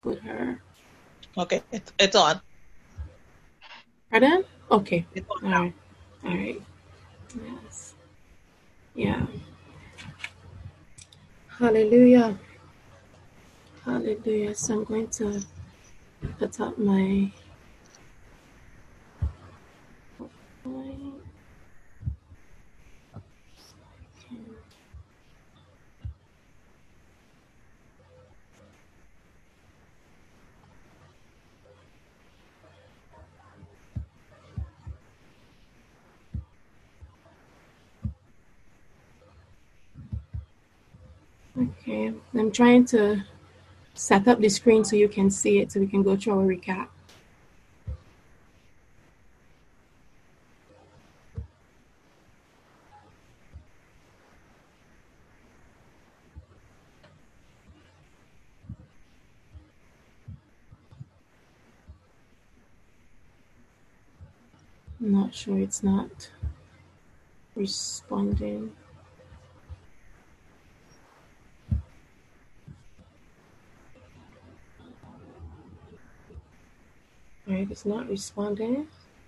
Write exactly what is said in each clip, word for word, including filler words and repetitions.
put her. Okay, it's, it's on. Pardon? Okay. It's on All now. right. All right. Yes. Yeah. Hallelujah. Hallelujah. So I'm going to put up my. Okay. I'm trying to set up the screen so you can see it so we can go through our recap. I'm not sure it's not responding. All right, it's not responding.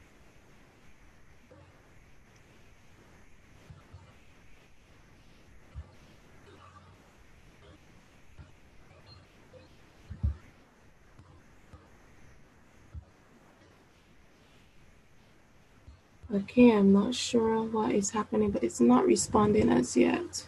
Okay, I'm not sure what is happening, but it's not responding as yet.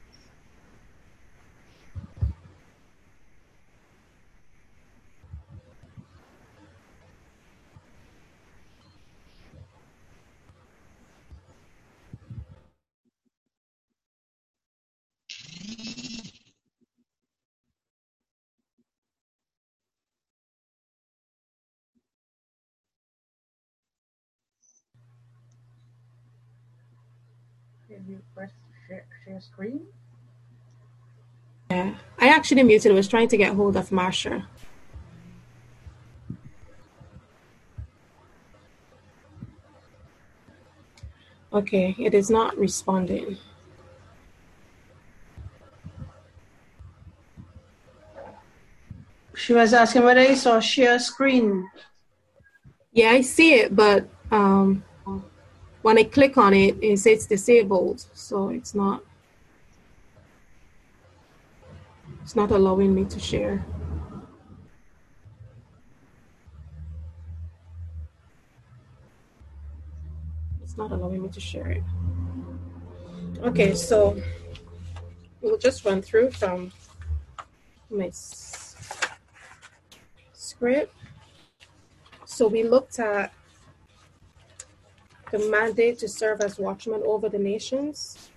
Can you press share, share screen? Yeah, I actually muted. I was trying to get hold of Marsha. Okay, it is not responding. She was asking whether you saw share screen. Yeah, I see it, but um, when I click on it, it says disabled, so it's not. It's not allowing me to share. It's not allowing me to share it. Okay, so we'll just run through from my script. So we looked at the mandate to serve as watchmen over the nations.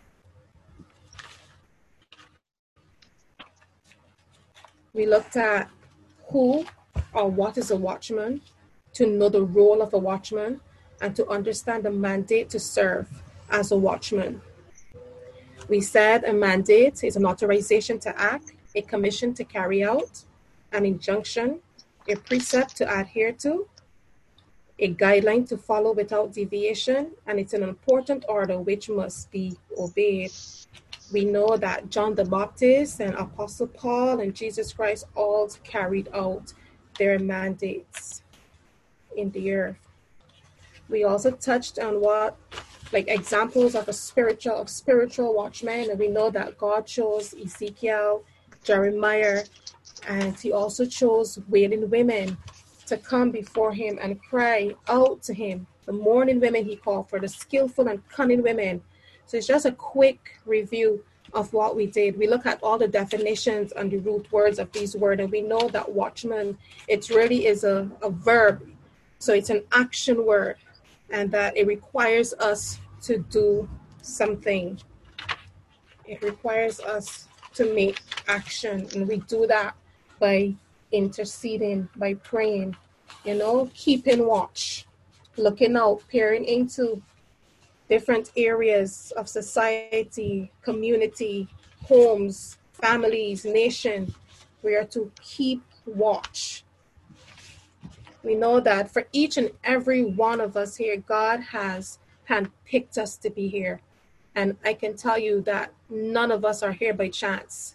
We looked at who or what is a watchman, to know the role of a watchman, and to understand the mandate to serve as a watchman. We said a mandate is an authorization to act, a commission to carry out, an injunction, a precept to adhere to, a guideline to follow without deviation, and it's an important order which must be obeyed. We know that John the Baptist and Apostle Paul and Jesus Christ all carried out their mandates in the earth. We also touched on what, like examples of a spiritual of spiritual watchmen, and we know that God chose Ezekiel, Jeremiah, and he also chose wailing women to come before him and cry out to him. The mourning women he called for, the skillful and cunning women. So it's just a quick review of what we did. We look at all the definitions and the root words of these words, and we know that watchman, it really is a, a verb. So it's an action word, and that it requires us to do something. It requires us to make action, and we do that by interceding, by praying, you know, keeping watch, looking out, peering into different areas of society, community, homes, families, nation. We are to keep watch. We know that for each and every one of us here, God has handpicked us to be here. And I can tell you that none of us are here by chance.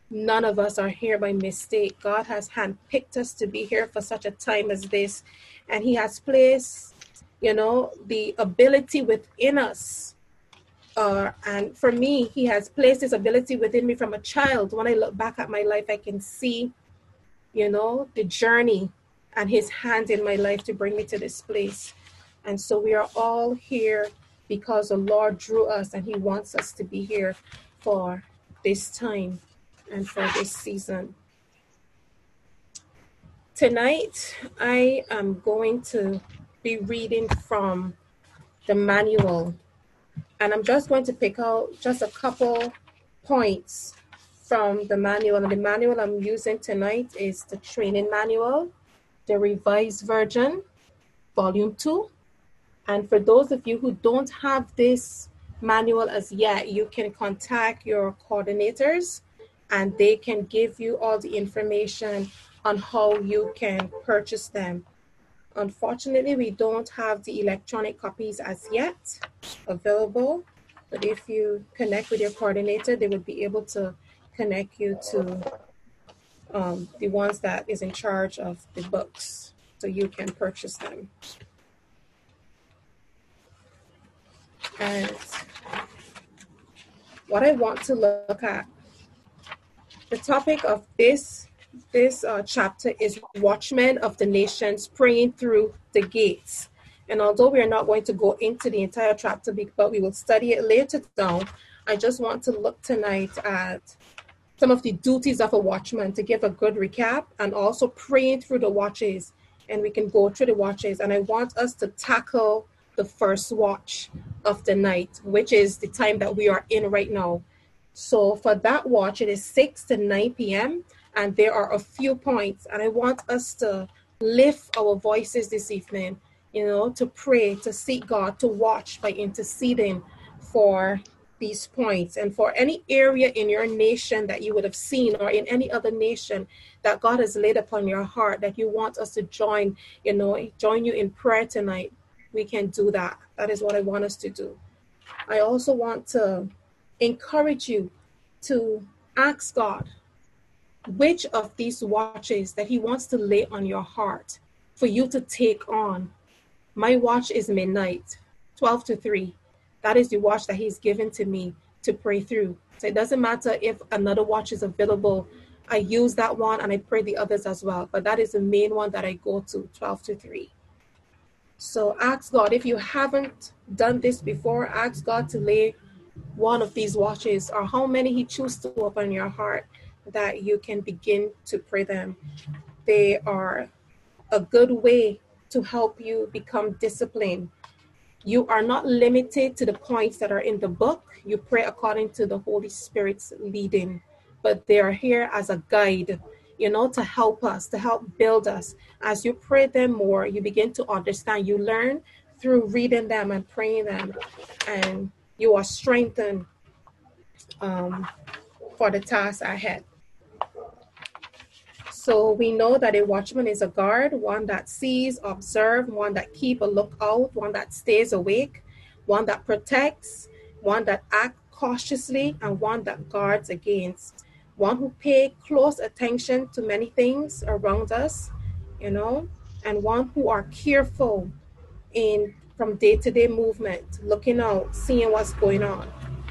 None of us are here by mistake. God has handpicked us to be here for such a time as this. And he has placed, you know, the ability within us. Uh, and for me, he has placed this ability within me from a child. When I look back at my life, I can see, you know, the journey and his hand in my life to bring me to this place. And so we are all here because the Lord drew us and he wants us to be here for this time and for this season. Tonight, I am going to be reading from the manual, and I'm just going to pick out just a couple points from the manual. And the manual I'm using tonight is the training manual, the Revised Version, Volume two. And for those of you who don't have this manual as yet, you can contact your coordinators and they can give you all the information on how you can purchase them. Unfortunately, we don't have the electronic copies as yet available, but if you connect with your coordinator, they would be able to connect you to um, the ones that is in charge of the books, so you can purchase them. And what I want to look at, the topic of this this uh, chapter is Watchmen of the Nations Praying Through the Gates. And although we are not going to go into the entire chapter, but we will study it later down, I just want to look tonight at some of the duties of a watchman to give a good recap, and also praying through the watches. And we can go through the watches. And I want us to tackle the first watch of the night, which is the time that we are in right now. So for that watch, it is six to nine p.m. and there are a few points, and I want us to lift our voices this evening, you know, to pray, to seek God, to watch by interceding for these points, and for any area in your nation that you would have seen, or in any other nation that God has laid upon your heart that you want us to join, you know, join you in prayer tonight. We can do that. That is what I want us to do. I also want to encourage you to ask God which of these watches that he wants to lay on your heart for you to take on. My watch is midnight, twelve to three. That is the watch that he's given to me to pray through. So it doesn't matter if another watch is available. I use that one and I pray the others as well. But that is the main one that I go to, twelve to three. So ask God, if you haven't done this before, ask God to lay one of these watches, or how many he chooses to open your heart, that you can begin to pray them. They are a good way to help you become disciplined. You are not limited to the points that are in the book. You pray according to the Holy Spirit's leading, but they are here as a guide, you know, to help us, to help build us. As you pray them more, you begin to understand. You learn through reading them and praying them, and you are strengthened um, for the task ahead. So we know that a watchman is a guard, one that sees, observes, one that keeps a lookout, one that stays awake, one that protects, one that acts cautiously, and one that guards against. One who pays close attention to many things around us, you know, and one who are careful in from day-to-day movement, looking out, seeing what's going on.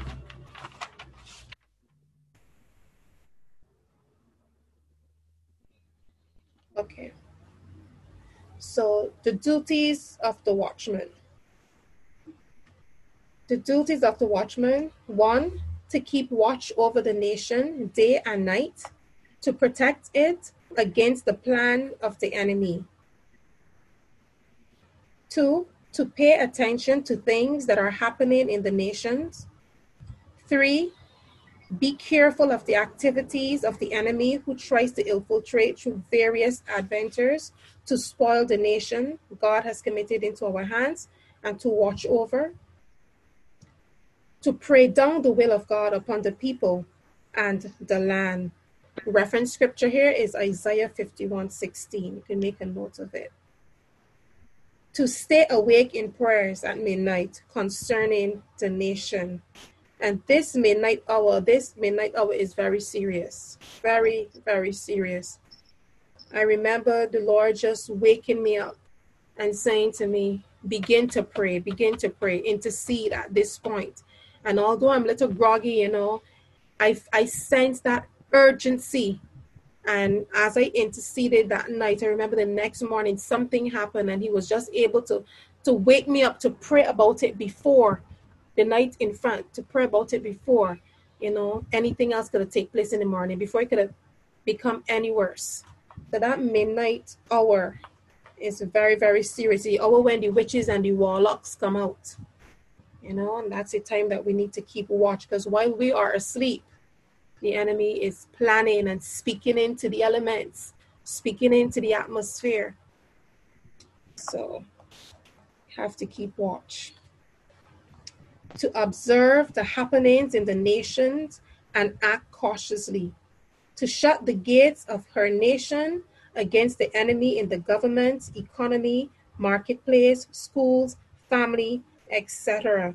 Okay. So the duties of the watchman. The duties of the watchman: one, to keep watch over the nation day and night, to protect it against the plan of the enemy. Two, to pay attention to things that are happening in the nations. Three, be careful of the activities of the enemy who tries to infiltrate through various adventures to spoil the nation God has committed into our hands and to watch over. To pray down the will of God upon the people and the land. Reference scripture here is Isaiah fifty-one sixteen. You can make a note of it. To stay awake in prayers at midnight concerning the nation. And this midnight hour, this midnight hour is very serious. Very, very serious. I remember the Lord just waking me up and saying to me, begin to pray, begin to pray, intercede at this point. And although I'm a little groggy, you know, I, I sense that urgency. And as I interceded that night, I remember the next morning something happened, and he was just able to, to wake me up to pray about it before the night in front, to pray about it before, you know, anything else could have taken place in the morning, before it could have become any worse. So that midnight hour is very, very serious. The hour when the witches and the warlocks come out, you know, and that's the time that we need to keep watch, because while we are asleep, the enemy is planning and speaking into the elements, speaking into the atmosphere. So have to keep watch. To observe the happenings in the nations and act cautiously. To shut the gates of her nation against the enemy in the government, economy, marketplace, schools, family, et cetera.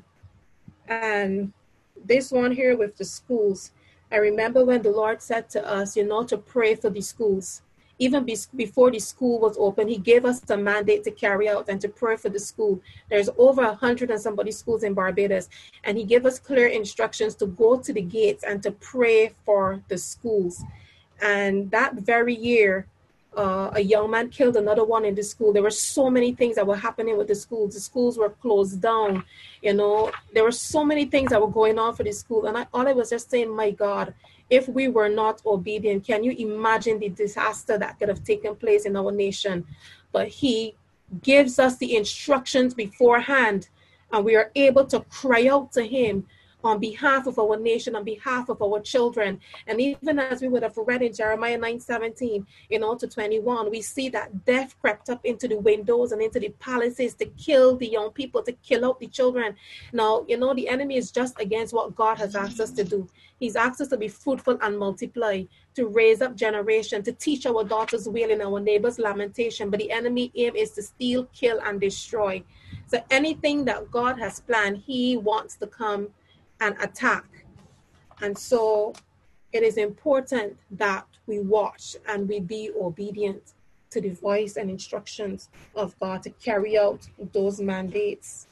And this one here with the schools, I remember when the Lord said to us, you know, to pray for the schools. Even be- before the school was open, he gave us the mandate to carry out and to pray for the school. There's over a hundred and somebody schools in Barbados. And he gave us clear instructions to go to the gates and to pray for the schools. And that very year, uh, a young man killed another one in the school. There were so many things that were happening with the schools. The schools were closed down. You know, there were so many things that were going on for the school. And I, all I was just saying, my God, if we were not obedient, can you imagine the disaster that could have taken place in our nation? But he gives us the instructions beforehand, and we are able to cry out to him on behalf of our nation, on behalf of our children. And even as we would have read in Jeremiah nine seventeen, you know, to twenty-one, we see that death crept up into the windows and into the palaces to kill the young people, to kill out the children. Now, you know, the enemy is just against what God has asked us to do. He's asked us to be fruitful and multiply, to raise up generation, to teach our daughters wailing, our neighbors lamentation. But the enemy aim is to steal, kill, and destroy. So anything that God has planned, he wants to come and attack. And so it is important that we watch and we be obedient to the voice and instructions of God to carry out those mandates.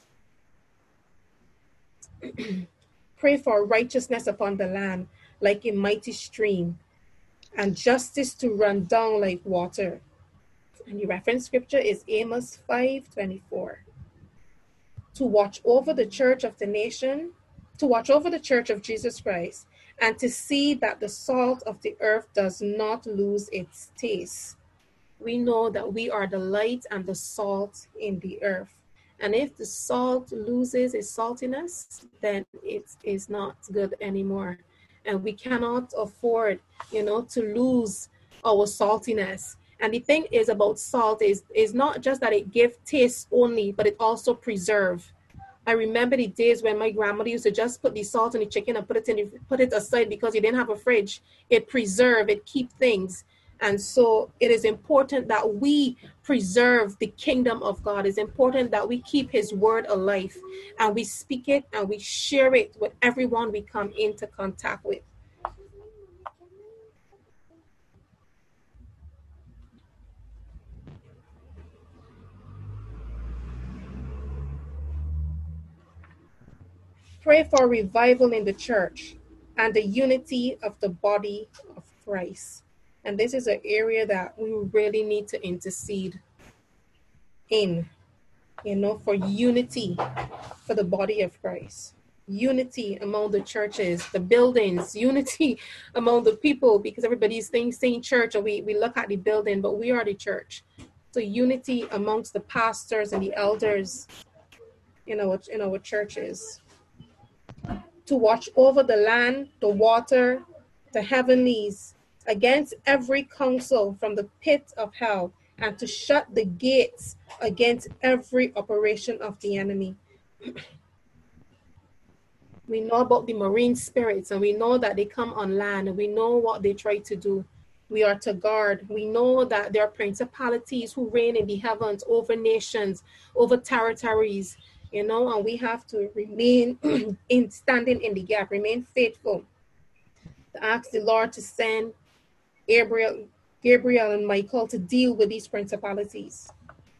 Pray for righteousness upon the land like a mighty stream, and justice to run down like water. And the reference scripture is Amos five twenty-four. To watch over the church of the nation, to watch over the church of Jesus Christ, and to see that the salt of the earth does not lose its taste. We know that we are the light and the salt in the earth. And if the salt loses its saltiness, then it is not good anymore. And we cannot afford, you know, to lose our saltiness. And the thing is about salt is, is not just that it gives taste only, but it also preserves. I remember the days when my grandmother used to just put the salt in the chicken and put it in the, put it aside because you didn't have a fridge. It preserved, it keep things. And so it is important that we preserve the kingdom of God. It's important that we keep his word alive and we speak it and we share it with everyone we come into contact with. Pray for revival in the church and the unity of the body of Christ. And this is an area that we really need to intercede in, you know, for unity for the body of Christ. Unity among the churches, the buildings, unity among the people, because everybody's saying, saying church, or we, we look at the building, but we are the church. So unity amongst the pastors and the elders in our, in our churches. To watch over the land, the water, the heavenlies, against every counsel from the pit of hell, and to shut the gates against every operation of the enemy. We know about the marine spirits, and we know that they come on land, and we know what they try to do. We are to guard. We know that there are principalities who reign in the heavens over nations, over territories, you know, and we have to remain in standing in the gap, remain faithful, to ask the Lord to send Gabriel, Gabriel and Michael to deal with these principalities,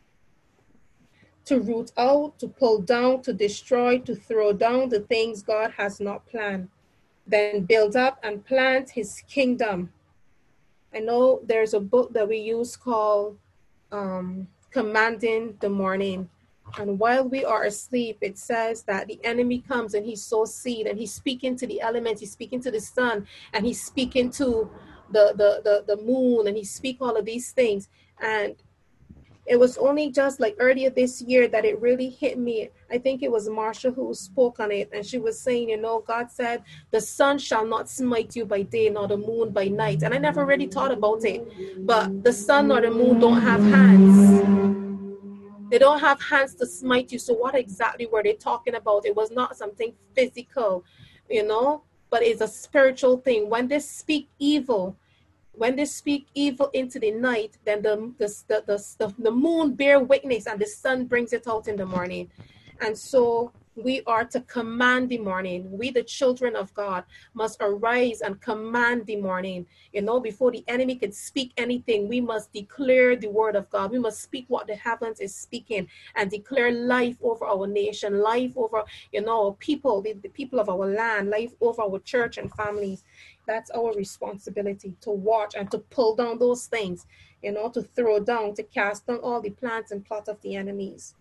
to root out, to pull down, to destroy, to throw down the things God has not planned, then build up and plant his kingdom. I know there's a book that we use called um, Commanding the Morning. And while we are asleep, it says that the enemy comes and he sows seed, and he's speaking to the elements, he's speaking to the sun, and he's speaking to the, the, the, the moon, and he speak all of these things. And it was only just like earlier this year that it really hit me. I think it was Marsha who spoke on it, and she was saying, you know, God said, the sun shall not smite you by day, nor the moon by night. And I never really thought about it, but the sun or the moon don't have hands. They don't have hands to smite you. So what exactly were they talking about? It was not something physical, you know, but it's a spiritual thing. When they speak evil, when they speak evil into the night, then the the, the, the, the, the moon bear witness and the sun brings it out in the morning. And so we are to command the morning. We, the children of God, must arise and command the morning. You know, before the enemy can speak anything, we must declare the word of God. We must speak what the heavens is speaking and declare life over our nation, life over, you know, our people, the, the people of our land, life over our church and families. That's our responsibility, to watch and to pull down those things, you know, to throw down, to cast down all the plans and plots of the enemies.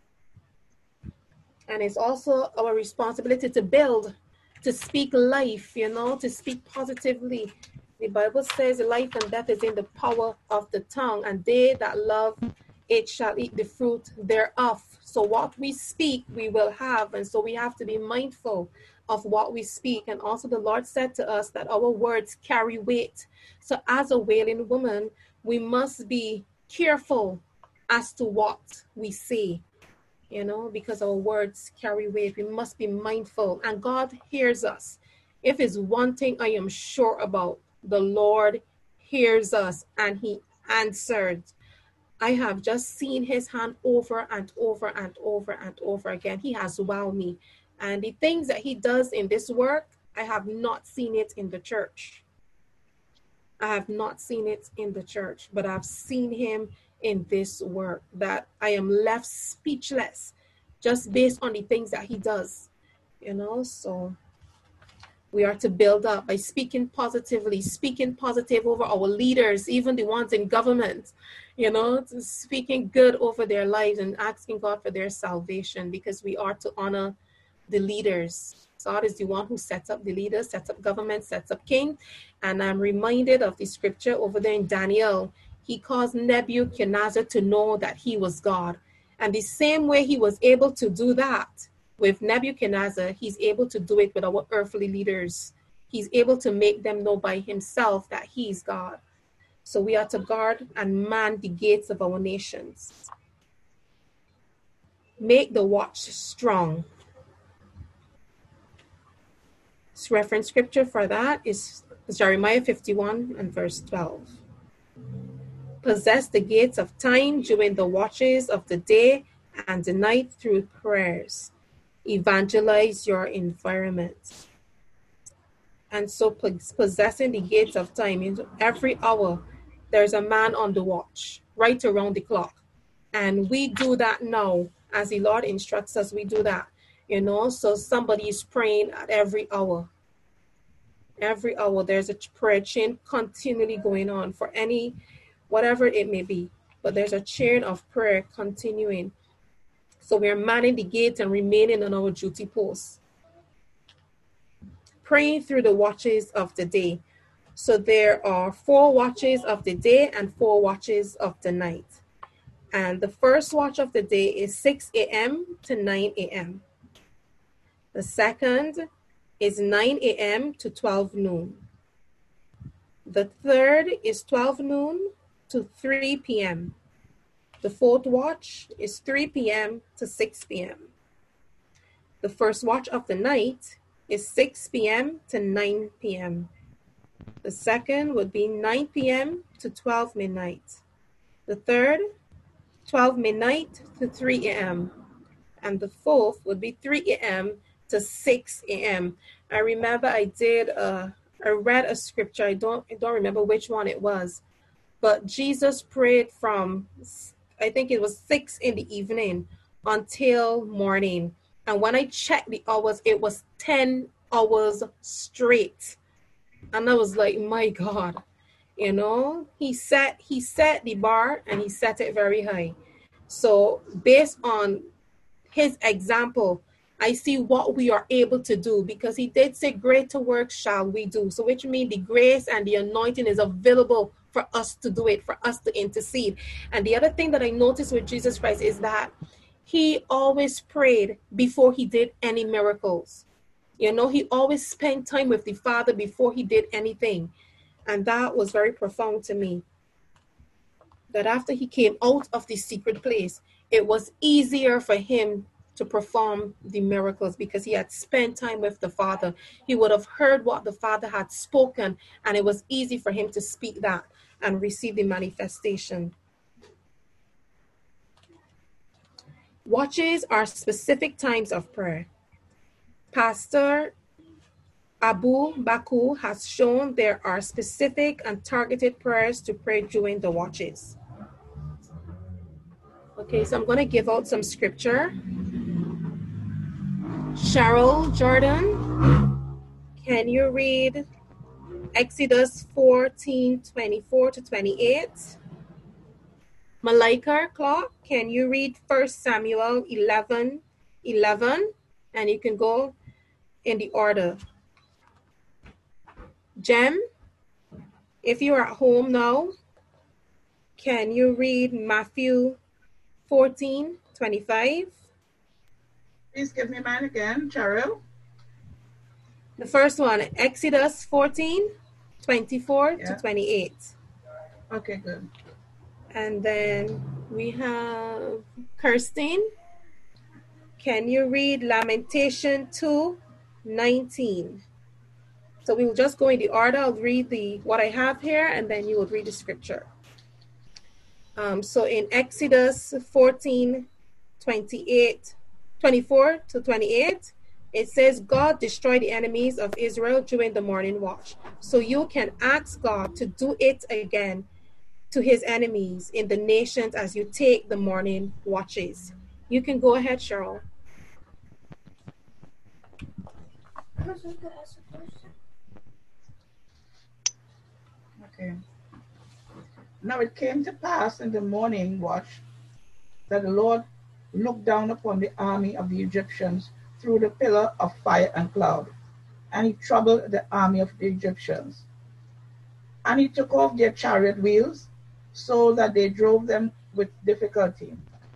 And it's also our responsibility to build, to speak life, you know, to speak positively. The Bible says life and death is in the power of the tongue, and they that love it shall eat the fruit thereof. So what we speak, we will have. And so we have to be mindful of what we speak. And also the Lord said to us that our words carry weight. So as a wailing woman, we must be careful as to what we say, you know, because our words carry weight. We must be mindful, and God hears us. If it's one thing I am sure about, the Lord hears us and he answered. I have just seen his hand over and over and over and over again. He has wowed me. And the things that he does in this work, I have not seen it in the church. I have not seen it in the church, but I've seen him in this work that I am left speechless just based on the things that he does, you know. So we are to build up by speaking positively, speaking positive over our leaders, even the ones in government, you know, speaking good over their lives and asking God for their salvation, because we are to honor the leaders. God is the one who sets up the leaders, sets up government, sets up king. And I'm reminded of the scripture over there in Daniel. He caused Nebuchadnezzar to know that he was God. And the same way he was able to do that with Nebuchadnezzar, he's able to do it with our earthly leaders. He's able to make them know by himself that he's God. So we are to guard and man the gates of our nations. Make the watch strong. This reference scripture for that is Jeremiah fifty-one and verse twelve. Possess the gates of time during the watches of the day and the night through prayers. Evangelize your environment. And so possessing the gates of time means every hour there's a man on the watch, right around the clock. And we do that now. As the Lord instructs us, we do that. You know, so somebody is praying at every hour. Every hour there's a prayer chain continually going on for any, whatever it may be. But there's a chain of prayer continuing. So we're manning the gates and remaining on our duty posts. Praying through the watches of the day. So there are four watches of the day and four watches of the night. And the first watch of the day is six a.m. to nine a.m. The second is nine a.m. to twelve noon. The third is twelve noon to three p.m. The fourth watch is three p.m. to six p.m. The first watch of the night is six p.m. to nine p.m. The second would be nine p.m. to twelve midnight. The third, twelve midnight to three a.m. and the fourth would be three a.m. to six a.m. I remember I did, uh, I read a scripture, I don't, I don't remember which one it was, but Jesus prayed from, I think it was six in the evening until morning. And when I checked the hours, it was ten hours straight. And I was like, my God, you know, he set, he set the bar and he set it very high. So based on his example, I see what we are able to do, because he did say greater work shall we do. So which means the grace and the anointing is available for us to do it, for us to intercede. And the other thing that I noticed with Jesus Christ is that he always prayed before he did any miracles. You know, he always spent time with the Father before he did anything. And that was very profound to me. That after he came out of the secret place, it was easier for him to perform the miracles because he had spent time with the Father. He would have heard what the Father had spoken, and it was easy for him to speak that and receive the manifestation. Watches are specific times of prayer. Pastor Abu Bakr has shown there are specific and targeted prayers to pray during the watches. Okay, so I'm going to give out some scripture. Cheryl Jordan, can you read Exodus fourteen, twenty-four to twenty-eight? Malaika Clark, can you read First Samuel eleven, eleven? And you can go in the order. Jem, if you're at home now, can you read Matthew fourteen, twenty-five? Please give me mine again, Cheryl. The first one, Exodus fourteen, twenty-four Yeah. to twenty-eight. Okay, good. And then we have Kirsten. Can you read Lamentation two, nineteen? So we will just go in the order. I'll read the what I have here, and then you will read the scripture. Um, so in Exodus fourteen, twenty-eight, twenty-four to twenty-eight, it says, God destroyed the enemies of Israel during the morning watch. So you can ask God to do it again to his enemies in the nations as you take the morning watches. You can go ahead, Cheryl. Okay. Now it came to pass in the morning watch that the Lord looked down upon the army of the Egyptians through the pillar of fire and cloud, and he troubled the army of the Egyptians. And he took off their chariot wheels, so that they drove them with difficulty.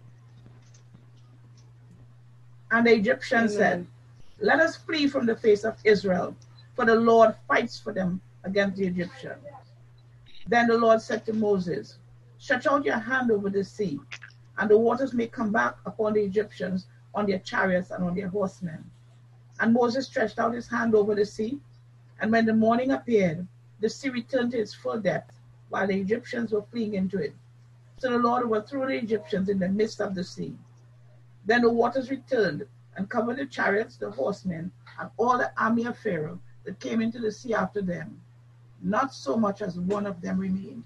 And the Egyptians Amen. said, let us flee from the face of Israel, for the Lord fights for them against the Egyptians. Then the Lord said to Moses, stretch out your hand over the sea, and the waters may come back upon the Egyptians on their chariots and on their horsemen. And Moses stretched out his hand over the sea, and when the morning appeared, the sea returned to its full depth, while the Egyptians were fleeing into it. So the Lord overthrew the Egyptians in the midst of the sea. Then the waters returned and covered the chariots, the horsemen, and all the army of Pharaoh that came into the sea after them. Not so much as one of them remained.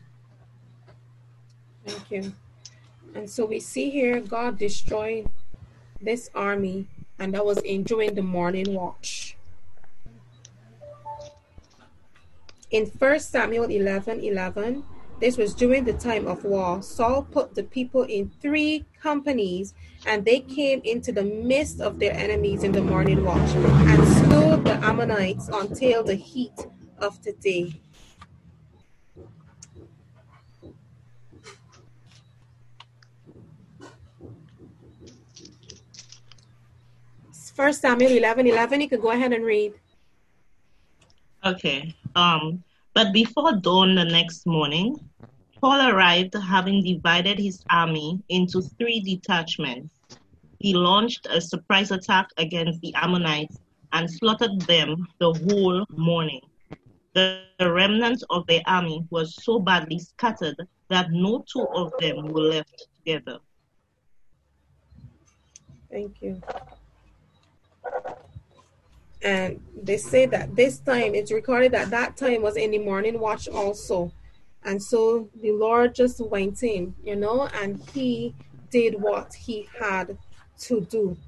Thank you. And so we see here God destroyed this army, and that was in during the morning watch. In First Samuel eleven, eleven, this was during the time of war. Saul put the people in three companies, and they came into the midst of their enemies in the morning watch and slew the Ammonites until the heat of the day. First Samuel eleven, eleven, you can go ahead and read. Okay. Um, but before dawn the next morning, Paul arrived, having divided his army into three detachments. He launched a surprise attack against the Ammonites and slaughtered them the whole morning. The, the remnant of their army was so badly scattered that no two of them were left together. Thank you. And they say that this time, it's recorded that that time was in the morning watch also. And so the Lord just went in, you know, and he did what he had to do.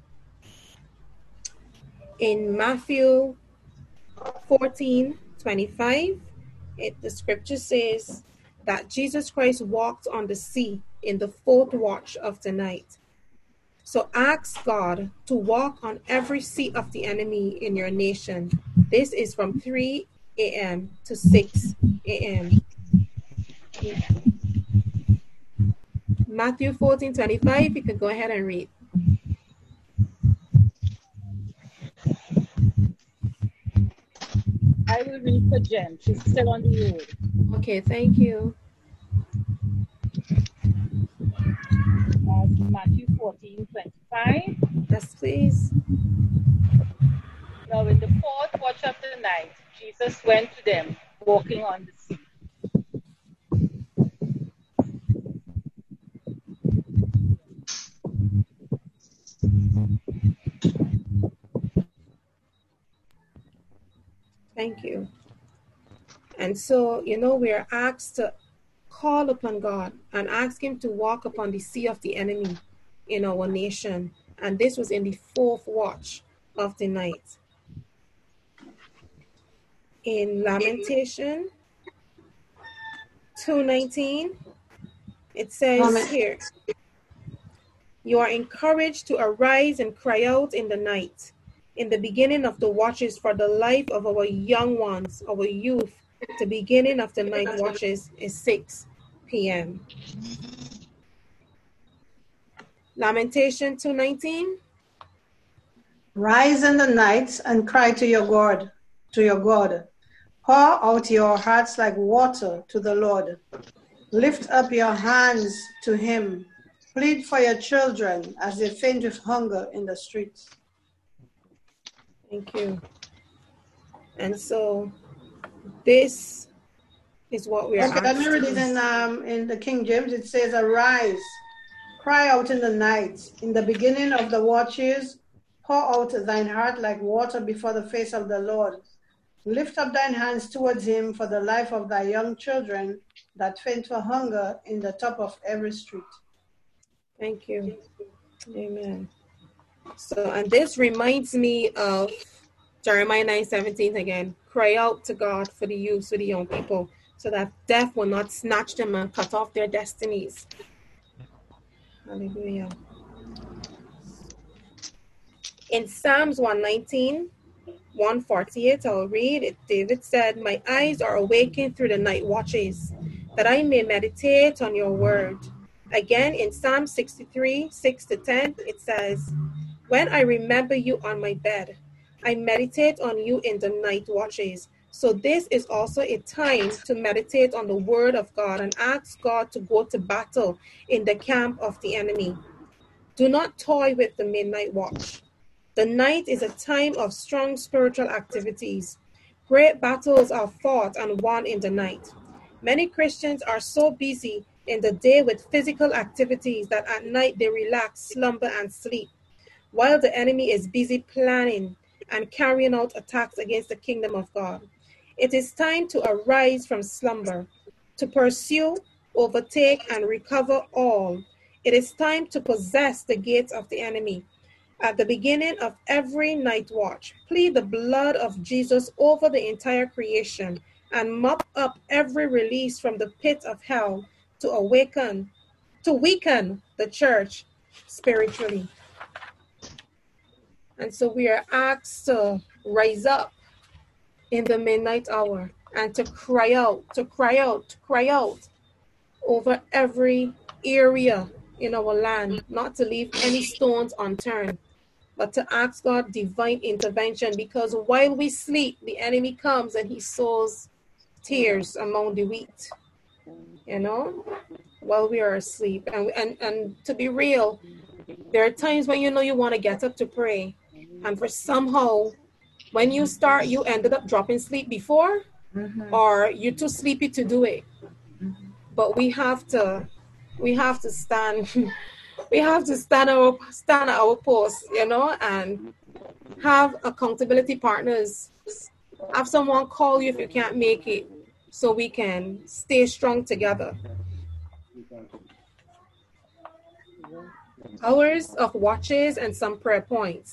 In Matthew fourteen twenty-five, it, the scripture says that Jesus Christ walked on the sea in the fourth watch of the night. So ask God to walk on every sea of the enemy in your nation. This is from three a.m. to six a.m. Matthew fourteen twenty-five, you can go ahead and read. I will read for Jen. She's still on the road. Okay, thank you. Uh, Matthew fourteen twenty-five. Yes, please. Now, in the fourth watch of the night, Jesus went to them, walking on the sea. Thank you. And so, you know, we are asked to call upon God and ask him to walk upon the sea of the enemy in our nation. And this was in the fourth watch of the night. In Lamentation two nineteen, it says Amen. here, you are encouraged to arise and cry out in the night, in the beginning of the watches, for the life of our young ones, our youth. The beginning of the night watches is six p.m. Lamentation two nineteen. Rise in the night and cry to your God, to your God. Pour out your hearts like water to the Lord. Lift up your hands to him. Plead for your children as they faint with hunger in the streets. Thank you. And so this is what we are Okay, let me asked read to it do. in, um, in the King James. It says, arise, cry out in the night. In the beginning of the watches, pour out thine heart like water before the face of the Lord. Lift up thine hands towards him for the life of thy young children that faint for hunger in the top of every street. Thank you. Amen. So, and this reminds me of Jeremiah nine seventeen again. Cry out to God for the youth, for the young people, so that death will not snatch them and cut off their destinies. Hallelujah. In Psalms one nineteen, one forty-eight, I'll read it. David said, my eyes are awakened through the night watches, that I may meditate on your word. Again, in Psalm sixty-three, six to ten, it says, when I remember you on my bed, I meditate on you in the night watches. So this is also a time to meditate on the word of God and ask God to go to battle in the camp of the enemy. Do not toy with the midnight watch. The night is a time of strong spiritual activities. Great battles are fought and won in the night. Many Christians are so busy in the day with physical activities that at night they relax, slumber, and sleep, while the enemy is busy planning and carrying out attacks against the kingdom of God. It is time to arise from slumber, to pursue, overtake, and recover all. It is time to possess the gates of the enemy. At the beginning of every night watch, plead the blood of Jesus over the entire creation and mop up every release from the pit of hell to awaken, to weaken the church spiritually. And so we are asked to rise up in the midnight hour and to cry out, to cry out, to cry out over every area in our land, not to leave any stones unturned, but to ask God divine intervention, because while we sleep, the enemy comes and he sows tears among the wheat, you know, while we are asleep. And, and, and to be real, there are times when you know you want to get up to pray, and for somehow, when you start, you ended up dropping sleep before, Mhm. or you're too sleepy to do it. But we have to, we have to stand we have to stand our stand at our post, you know, and have accountability partners. Have someone call you if you can't make it, so we can stay strong together. Hours of watches and some prayer points.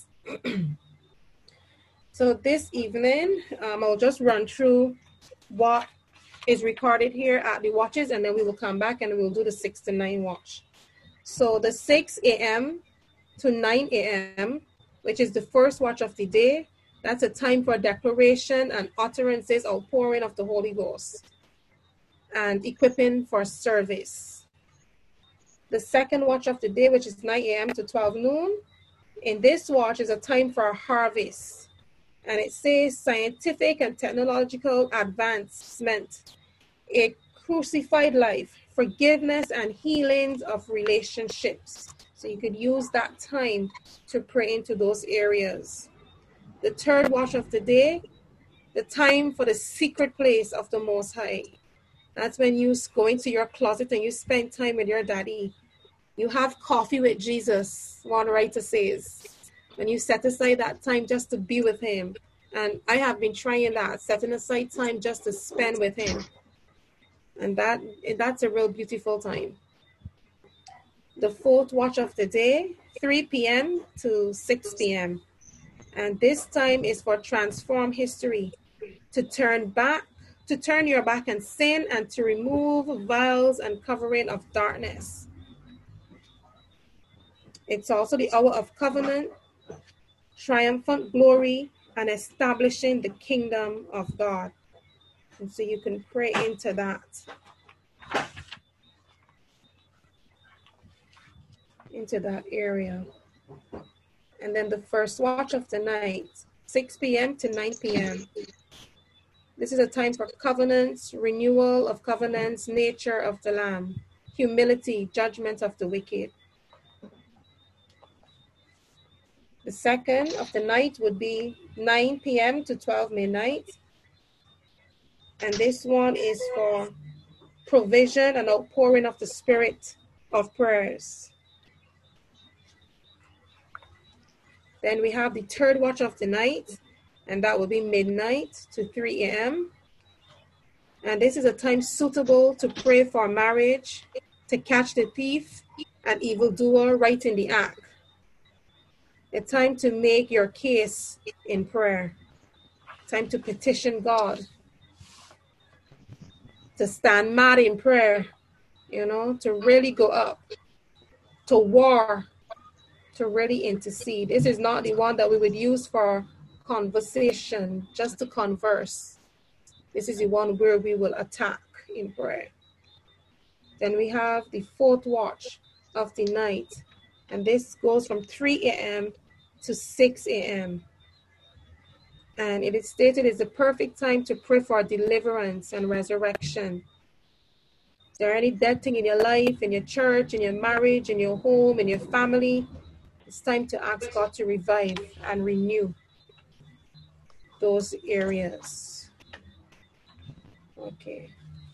So this evening, um, I'll just run through what is recorded here at the watches, and then we will come back and we'll do the six to nine watch. So the six a.m. to nine a.m., which is the first watch of the day, that's a time for declaration and utterances, outpouring of the Holy Ghost, and equipping for service. The second watch of the day, which is nine a.m. to twelve noon, in this watch is a time for a harvest. And it says scientific and technological advancement, a crucified life, forgiveness and healings of relationships. So you could use that time to pray into those areas. The third watch of the day, the time for the secret place of the Most High. That's when you go into your closet and you spend time with your daddy. You have coffee with Jesus, one writer says. When you set aside that time just to be with him. And I have been trying that, setting aside time just to spend with him. And that that's a real beautiful time. The fourth watch of the day, three p.m. to six p.m. And this time is for transform history, to turn back, to turn your back on sin and to remove vials and covering of darkness. It's also the hour of covenant, triumphant glory, and establishing the kingdom of God. And so you can pray into that. Into that area. And then the first watch of the night, six p.m. to nine p.m. This is a time for covenants, renewal of covenants, nature of the Lamb, humility, judgment of the wicked. The second of the night would be nine p.m. to twelve midnight. And this one is for provision and outpouring of the spirit of prayers. Then we have the third watch of the night, and that will be midnight to three a.m. And this is a time suitable to pray for marriage, to catch the thief and evildoer right in the act. A time to make your case in prayer. Time to petition God. To stand mad in prayer, you know, to really go up. To war, to really intercede. This is not the one that we would use for conversation, just to converse. This is the one where we will attack in prayer. Then we have the fourth watch of the night. And this goes from three a.m. to six a.m. And it is stated it's the perfect time to pray for deliverance and resurrection. Is there any dead thing in your life, in your church, in your marriage, in your home, in your family? It's time to ask God to revive and renew those areas. Okay.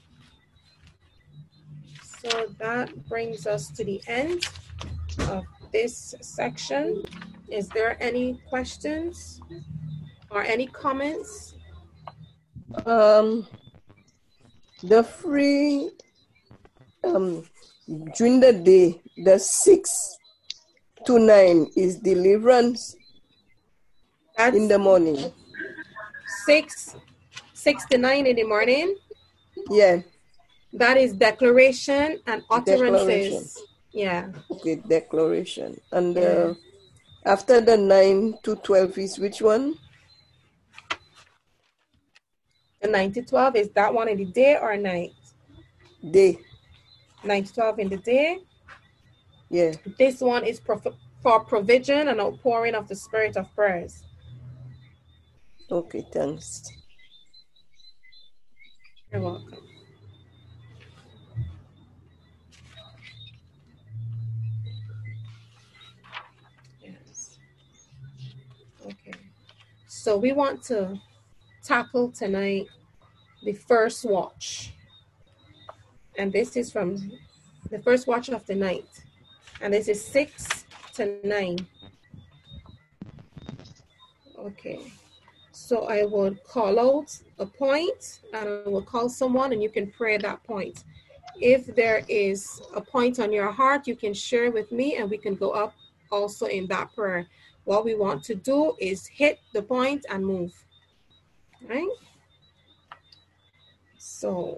So that brings us to the end of this section. Is there any questions or any comments? Um, the free um during the day, the six to nine is deliverance. That's in the morning. Six, six to nine in the morning. Yeah. That is declaration and utterances. Declaration. Yeah. Okay, declaration. And yeah. uh, after the nine to twelve is which one? The nine to twelve is that one in the day or night? Day. nine to twelve in the day. Yeah. This one is for, for provision and outpouring of the spirit of prayers. Okay, thanks. You're welcome. Yes. Okay. So we want to tackle tonight the first watch. And this is from the first watch of the night. And this is six to nine. Okay. So I would call out a point, and I will call someone, and you can pray that point. If there is a point on your heart, you can share with me, and we can go up also in that prayer. What we want to do is hit the point and move. Right? So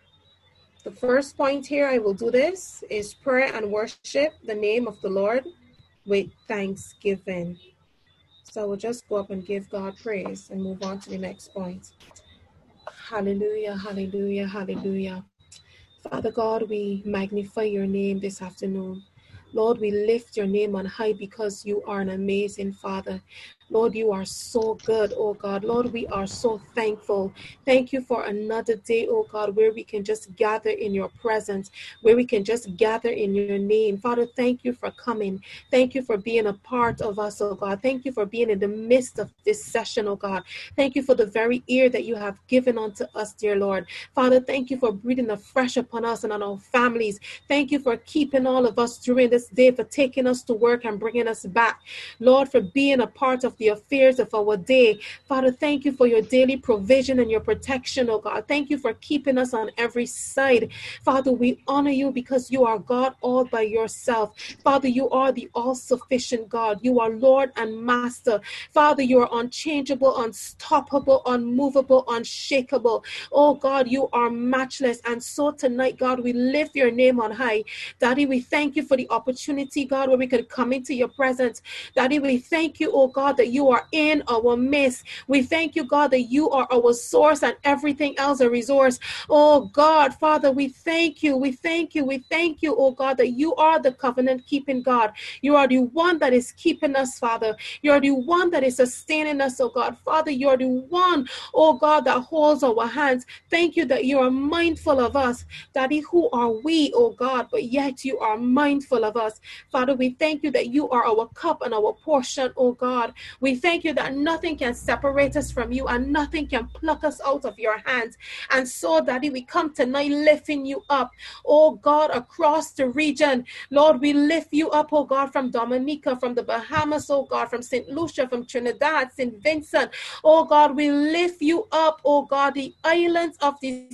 the first point here, I will do this, is pray and worship the name of the Lord with thanksgiving. So we'll just go up and give God praise and move on to the next point. Hallelujah, hallelujah, hallelujah. Father God, we magnify your name this afternoon. Lord, we lift your name on high because you are an amazing Father. Lord, you are so good, oh God. Lord, we are so thankful. Thank you for another day, oh God, where we can just gather in your presence, where we can just gather in your name. Father, thank you for coming. Thank you for being a part of us, oh God. Thank you for being in the midst of this session, oh God. Thank you for the very ear that you have given unto us, dear Lord. Father, thank you for breathing afresh upon us and on our families. Thank you for keeping all of us during this day, for taking us to work and bringing us back. Lord, for being a part of the affairs of our day. Father, thank you for your daily provision and your protection, oh God. Thank you for keeping us on every side. Father, we honor you because you are God all by yourself. Father, you are the all-sufficient God. You are Lord and Master. Father, you are unchangeable, unstoppable, unmovable, unshakable. Oh God, you are matchless. And so tonight, God, we lift your name on high. Daddy, we thank you for the opportunity, God, where we could come into your presence. Daddy, we thank you, oh God, that you are in our midst. We thank you, God, that you are our source and everything else a resource. Oh God, Father, we thank you. We thank you. We thank you, oh God, that you are the covenant keeping God. You are the one that is keeping us, Father. You are the one that is sustaining us, oh God. Father, you are the one, oh God, that holds our hands. Thank you that you are mindful of us. Daddy, who are we, oh God, but yet you are mindful of us. Father, we thank you that you are our cup and our portion, oh God. We thank you that nothing can separate us from you and nothing can pluck us out of your hands. And so, Daddy, we come tonight lifting you up, oh God, across the region. Lord, we lift you up, oh God, from Dominica, from the Bahamas, oh God, from Saint Lucia, from Trinidad, Saint Vincent. Oh God, we lift you up, oh God, the islands of the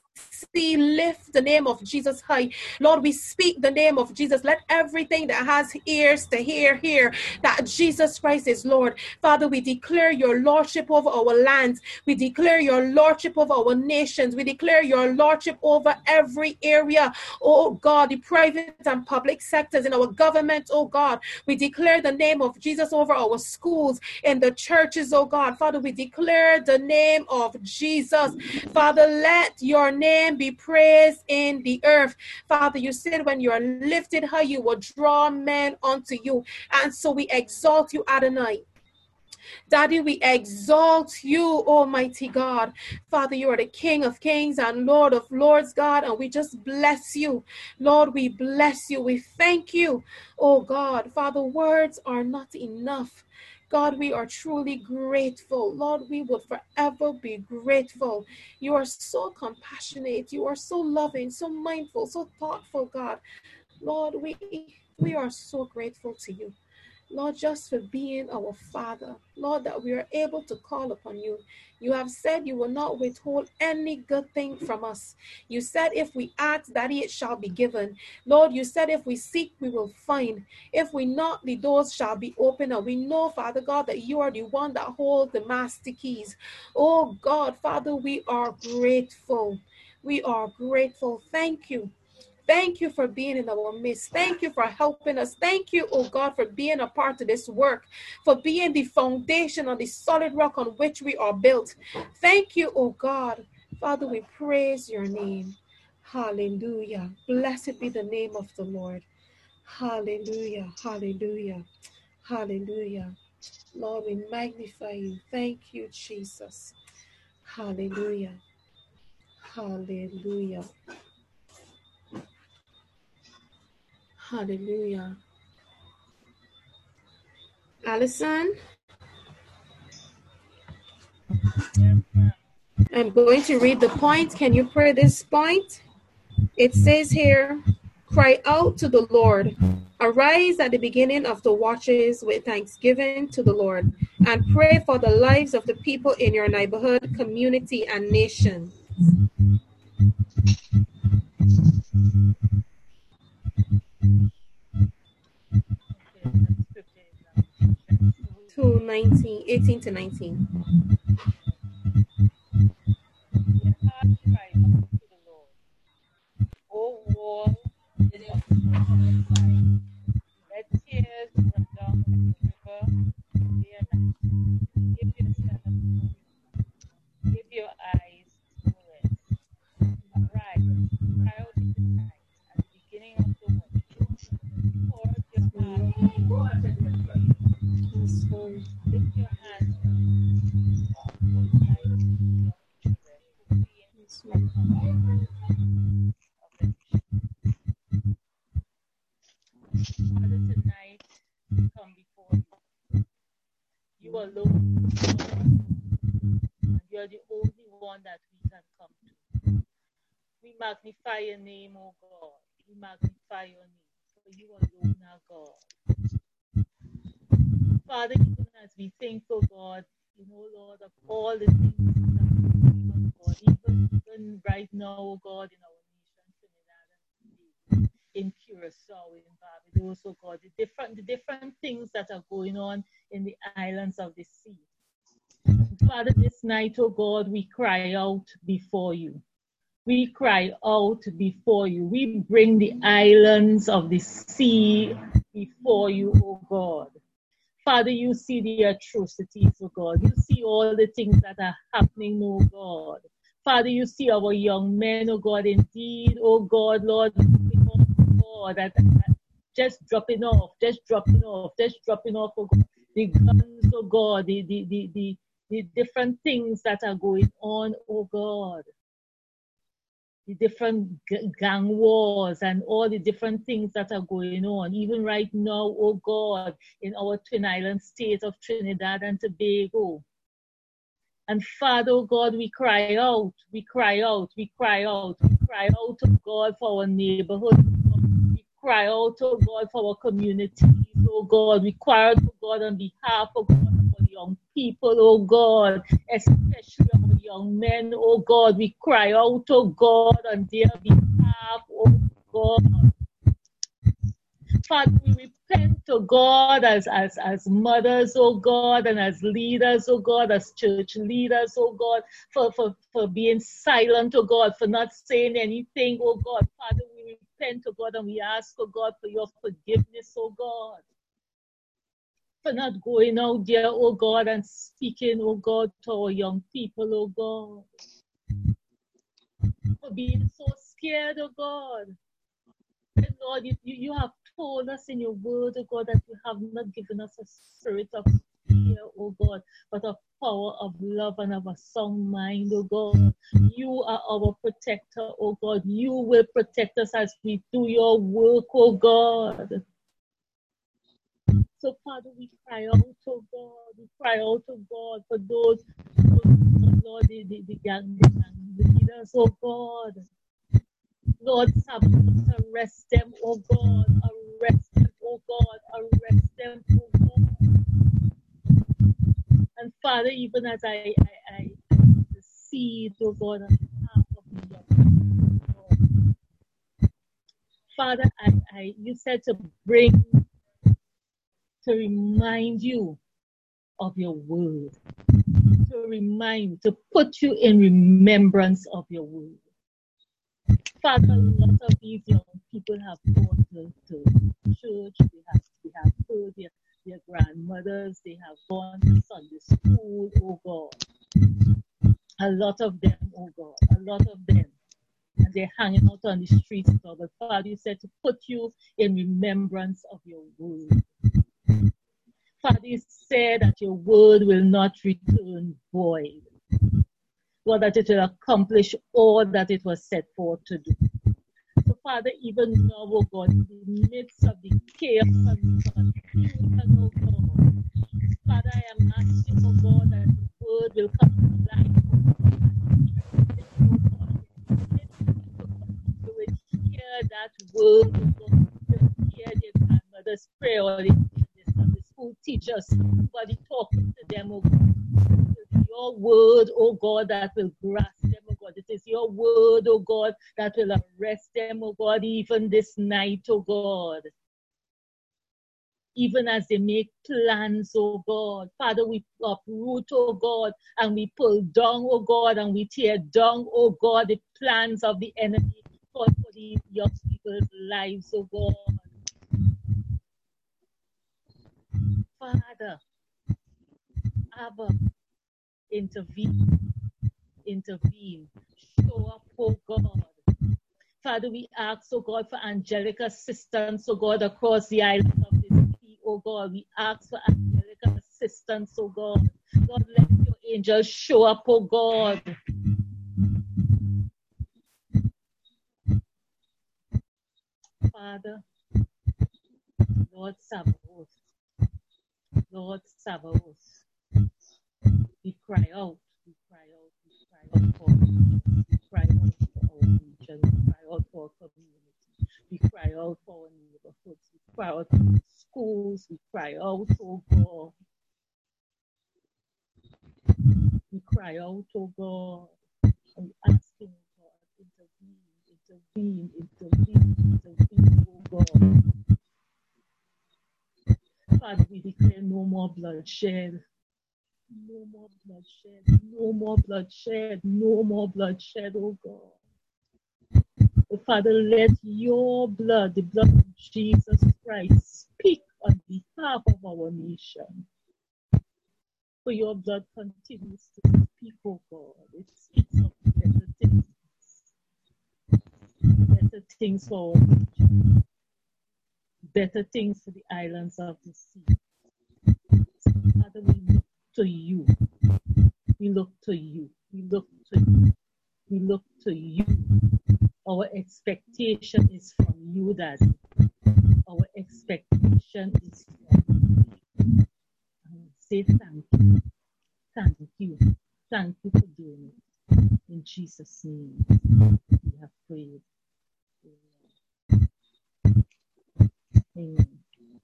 sea, lift the name of Jesus high. Lord, we speak the name of Jesus. Let everything that has ears to hear, hear that Jesus Christ is Lord. Father, we declare your lordship over our lands. We declare your lordship over our nations. We declare your lordship over every area, oh God, the private and public sectors in our government, oh God. We declare the name of Jesus over our schools and the churches, oh God. Father, we declare the name of Jesus. Father, let your name be praised in the earth. Father, you said when you are lifted high, you will draw men unto you. And so we exalt you, Adonai. Daddy, we exalt you, Almighty God. Father, you are the King of kings and Lord of lords, God, and we just bless you. Lord, we bless you. We thank you, oh God. Father, words are not enough. God, we are truly grateful. Lord, we will forever be grateful. You are so compassionate. You are so loving, so mindful, so thoughtful, God. Lord, we, we are so grateful to you. Lord, just for being our Father. Lord, that we are able to call upon you. You have said you will not withhold any good thing from us. You said if we ask, that it shall be given. Lord, you said if we seek, we will find. If we knock, the doors shall be open. And we know, Father God, that you are the one that holds the master keys. Oh God, Father, we are grateful. We are grateful. Thank you. Thank you for being in our midst. Thank you for helping us. Thank you, oh God, for being a part of this work, for being the foundation on the solid rock on which we are built. Thank you, oh God. Father, we praise your name. Hallelujah. Blessed be the name of the Lord. Hallelujah. Hallelujah. Hallelujah. Lord, we magnify you. Thank you, Jesus. Hallelujah. Hallelujah. Hallelujah. Allison, I'm going to read the point. Can you pray this point? It says here, cry out to the Lord Arise at the beginning of the watches with thanksgiving to the Lord, and pray for the lives of the people in your neighborhood, community, and nation. To nineteen, eighteen to nineteen. O wall of the mountain, let tears run down the river day and night. Give yourself no rest. Give your eyes no rest. Arise, cry out in the night at the beginning of the watch. Pour out your heart. Lift your hands for the light of young children being Father, tonight we come before you. You alone, and you are the only one that we can come to. We magnify your name, O God. We magnify your name, for you alone are God. Father, even as we think, O God, you know, Lord, of all the things that are going on, God, even, even right now, O God, in our nation, Trinidad and Tobago, in Curacao, in Barbados, oh God, the different, the different things that are going on in the islands of the sea. Father, this night, oh God, we cry out before you. We cry out before you. We bring the islands of the sea before you, oh God. Father, you see the atrocities, oh God. You see all the things that are happening, oh God. Father, you see our young men, oh God, indeed, oh God, Lord, oh, that, that just dropping off, just dropping off, just dropping off, oh God. The guns, oh God, the, the, the, the, the different things that are going on, oh God. The different g- gang wars and all the different things that are going on, even right now, oh God, in our Twin Island state of Trinidad and Tobago. And Father, oh God, we cry out, we cry out, we cry out, we cry out, oh God, for our neighborhood. We cry out, oh God, for our communities, oh God. We cry out, oh God, on behalf of God, our young people, oh God, especially our young men, oh God. We cry out, oh God, on their behalf, oh God. Father, we repent, oh God, as, as, as mothers, oh God, and as leaders, oh God, as church leaders, oh God, for, for, for being silent, oh God, for not saying anything, oh God. Father, we repent, oh God, and we ask, oh God, for your forgiveness, oh God, for not going out there, oh God, and speaking, oh God, to our young people, oh God, for being so scared, oh God. And Lord, you, you have told us in your word, oh God, that you have not given us a spirit of fear, oh God, but a power of love and of a sound mind, oh God. You are our protector, oh God. You will protect us as we do your work, oh God. So, Father, we cry out, oh God. We cry out, oh God, for those, those Lord, the, the, the gang, the gang leaders, oh God. Lord, arrest them, oh God, arrest them, oh God, arrest them, oh God. And Father, even as I, I, I intercede, oh God, on behalf of the young people, God. Father, I, I, you said to bring, to remind you of your word, to remind, to put you in remembrance of your word. Father, a lot of these young people have gone to, to church, they have, they have heard their, their grandmothers, they have gone to Sunday school, oh God. A lot of them, oh God, a lot of them. And they're hanging out on the streets, God. But Father, you said to put you in remembrance of your word. Father, you said that your word will not return void. Lord, that it will accomplish all that it was set forth to do. So, Father, even now, oh God, in the midst of the chaos and confusion, oh God, Father, I am asking, oh God, that the word will come to life. You will hear that word, oh God. You will hear the mother's prayer or the, the school teachers, somebody talking to them, oh God. It is your word, oh God, that will grasp them, oh God. It is your word, oh God, that will arrest them, oh God, even this night, oh God. Even as they make plans, oh God. Father, we uproot, oh God, and we pull down, oh God, and we tear down, oh God, the plans of the enemy for, for these young people's lives, oh God. Father, Abba, intervene, intervene, show up, oh God. Father, we ask, oh God, for angelic assistance, oh God, across the island of this sea, oh God. We ask for angelic assistance, oh God. Lord, let your angels show up, oh God. Father, Lord Sabaoth, Lord Sabaoth, we cry out, we cry out, we cry out for we cry out for our region, we cry out for our community, we cry out for our neighborhoods, we cry out for our schools, we cry out, oh God. We cry out, oh God, and we ask you, oh God, intervene, intervene, intervene, intervene, oh God. Father, we declare no more bloodshed. No more bloodshed, no more bloodshed, no more bloodshed, oh God. Oh, Father, let your blood, the blood of Jesus Christ, speak on behalf of our nation. For your blood continues to speak, oh God. It speaks of better things. Better things for our nation. Better things for the islands of the sea. So, Father, we look to you. We look to you. We look to you. We look to you. Our expectation is from you, Daddy. Our expectation is from you. And say thank you. Thank you. Thank you for doing it. In Jesus' name, we have prayed. Amen.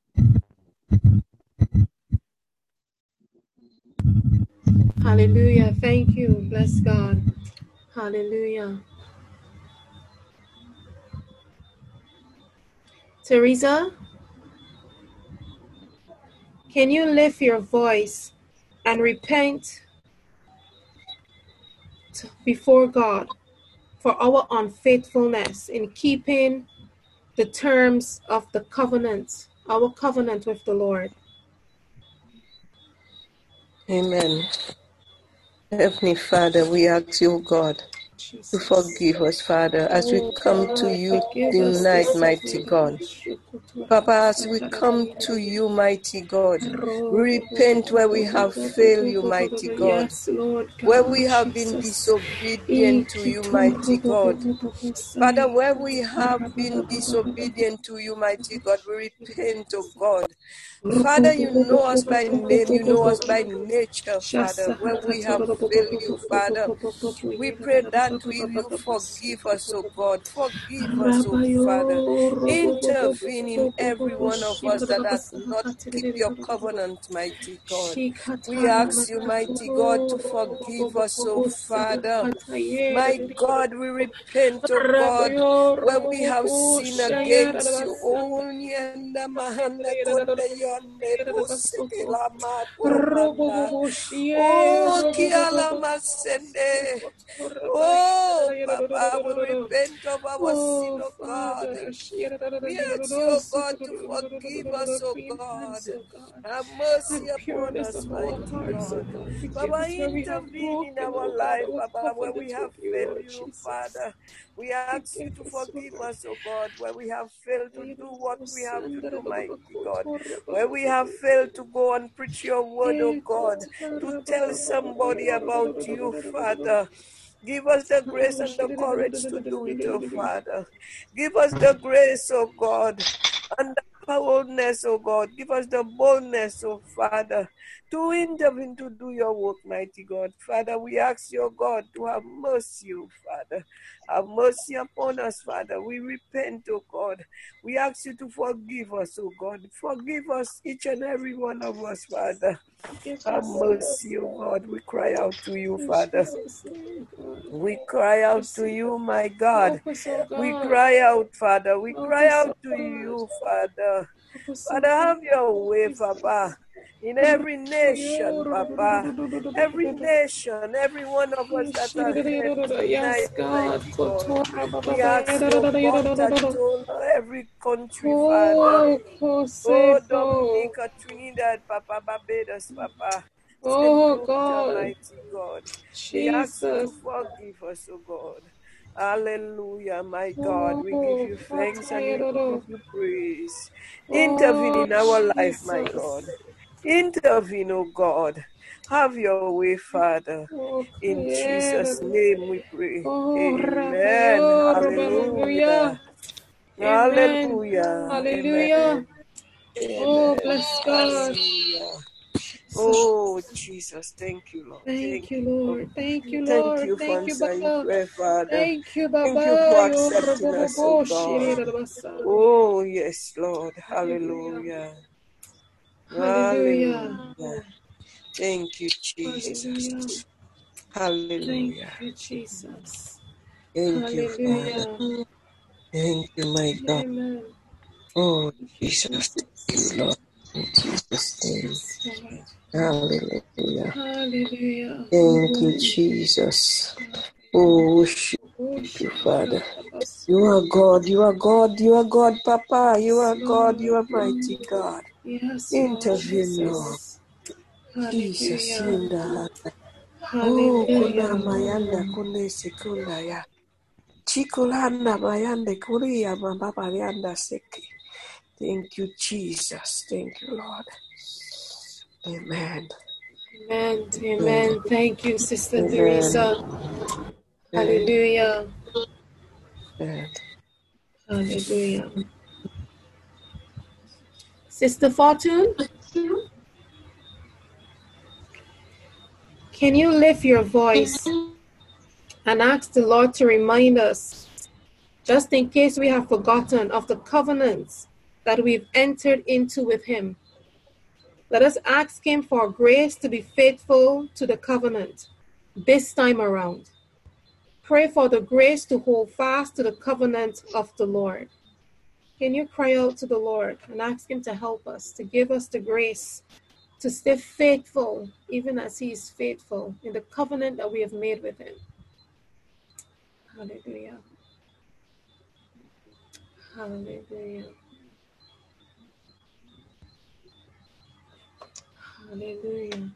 Hallelujah. Thank you. Bless God. Hallelujah. Teresa, can you lift your voice and repent before God for our unfaithfulness in keeping the terms of the covenant, our covenant with the Lord? Amen. Heavenly Father, we ask you, God, Jesus. to forgive us, Father, as we Oh, come God, to you forgive us tonight, this mighty evening. God. Papa, as we come to you, mighty God, we repent where we have failed you, mighty God. Yes, Lord God, where we have Jesus. been disobedient to you, mighty God. Father, where we have been disobedient to you, mighty God, we repent, oh God. Father, you know us by name, you know us by nature, Father, where we have failed you, Father. We pray that we, you forgive us, oh God. Forgive us, oh Father. Intervene in every one of us that has not kept your covenant, mighty God. We ask you, mighty God, to forgive us, oh Father. My God, we repent, oh God, where we have sinned against you. Oh, Nyanda Mahanda Konde Yonde Busikila Maturmanda. Oh, Kiala Masende. Oh, Papa, we repent of our sin, oh God. We ask you, oh God, to forgive us, oh God. Have mercy upon us, mighty God. Papa, intervene in our life, Papa, where we have failed you, Father. We ask you to forgive us, oh God, where we have failed to do what we have to do, mighty God. Where we have failed to go and preach your word, oh God, to tell somebody about you, Father. Give us the grace and the courage to do it, oh Father. Give us the grace, oh God, and the boldness, oh God. Give us the boldness, oh Father, to intervene to do your work, mighty God. Father, we ask your God to have mercy, oh Father. Have mercy upon us, Father. We repent, oh God. We ask you to forgive us, oh God. Forgive us, each and every one of us, Father. Have mercy, oh God. We cry out to you, Father. We cry out to you, my God. We cry out, Father. We cry out to you, Father. Father, have your way, Papa. In every nation, Papa. Every nation, every one of us that are here tonight, mighty God. We ask your God to turn every country, Father. Oh, Dominica, Trinidad, Papa, Barbados, Papa. Oh Saint God, mighty God. We ask you Jesus. to forgive us, oh God. Hallelujah, my God. We give you thanks and we give you praise. Intervene in our life, my God. Intervene, oh God. Have your way, Father. In Jesus' name we pray. Amen. Hallelujah. Amen. Hallelujah. Hallelujah. Amen. Oh, Amen. bless God. Hallelujah. Oh, Jesus. Thank you, Lord. Thank Thank you, you, Lord. Lord. Thank you, Thank Lord. you for Thank you, answering Baba. prayer, Father. Thank you, Thank you for Baba. accepting us, oh God. Oh, yes, Lord. Hallelujah. Hallelujah. Hallelujah. Hallelujah. Thank you, Jesus. Hallelujah. Thank Hallelujah. you, Jesus. Thank you, Father. Hallelujah. Thank you, my God. Amen. Oh, Thank you, Jesus. Thank Jesus. you, Lord. In Jesus' name. Yes, Lord. Hallelujah. Hallelujah. Thank you, Jesus. Oh, worship you, Father. You are God, you are God, you are God, Papa. You are God, you are mighty God. Yes, Lord Intervene, Lord. Jesus. Jesus, Hallelujah. in the heart. Oh, kuna Hallelujah. mayanda kune sekunda ya. Chikulanda mayande kuria mababa yanda seki. Thank you, Jesus. Thank you, Lord. Amen. Amen. Amen. Thank you, Sister Amen. Teresa. Amen. Hallelujah. Amen. Hallelujah. Sister Fortune, can you lift your voice and ask the Lord to remind us, just in case we have forgotten, of the covenants that we've entered into with Him? Let us ask Him for grace to be faithful to the covenant this time around. Pray for the grace to hold fast to the covenant of the Lord. Can you cry out to the Lord and ask Him to help us, to give us the grace to stay faithful, even as He is faithful in the covenant that we have made with Him? Hallelujah. Hallelujah. Hallelujah.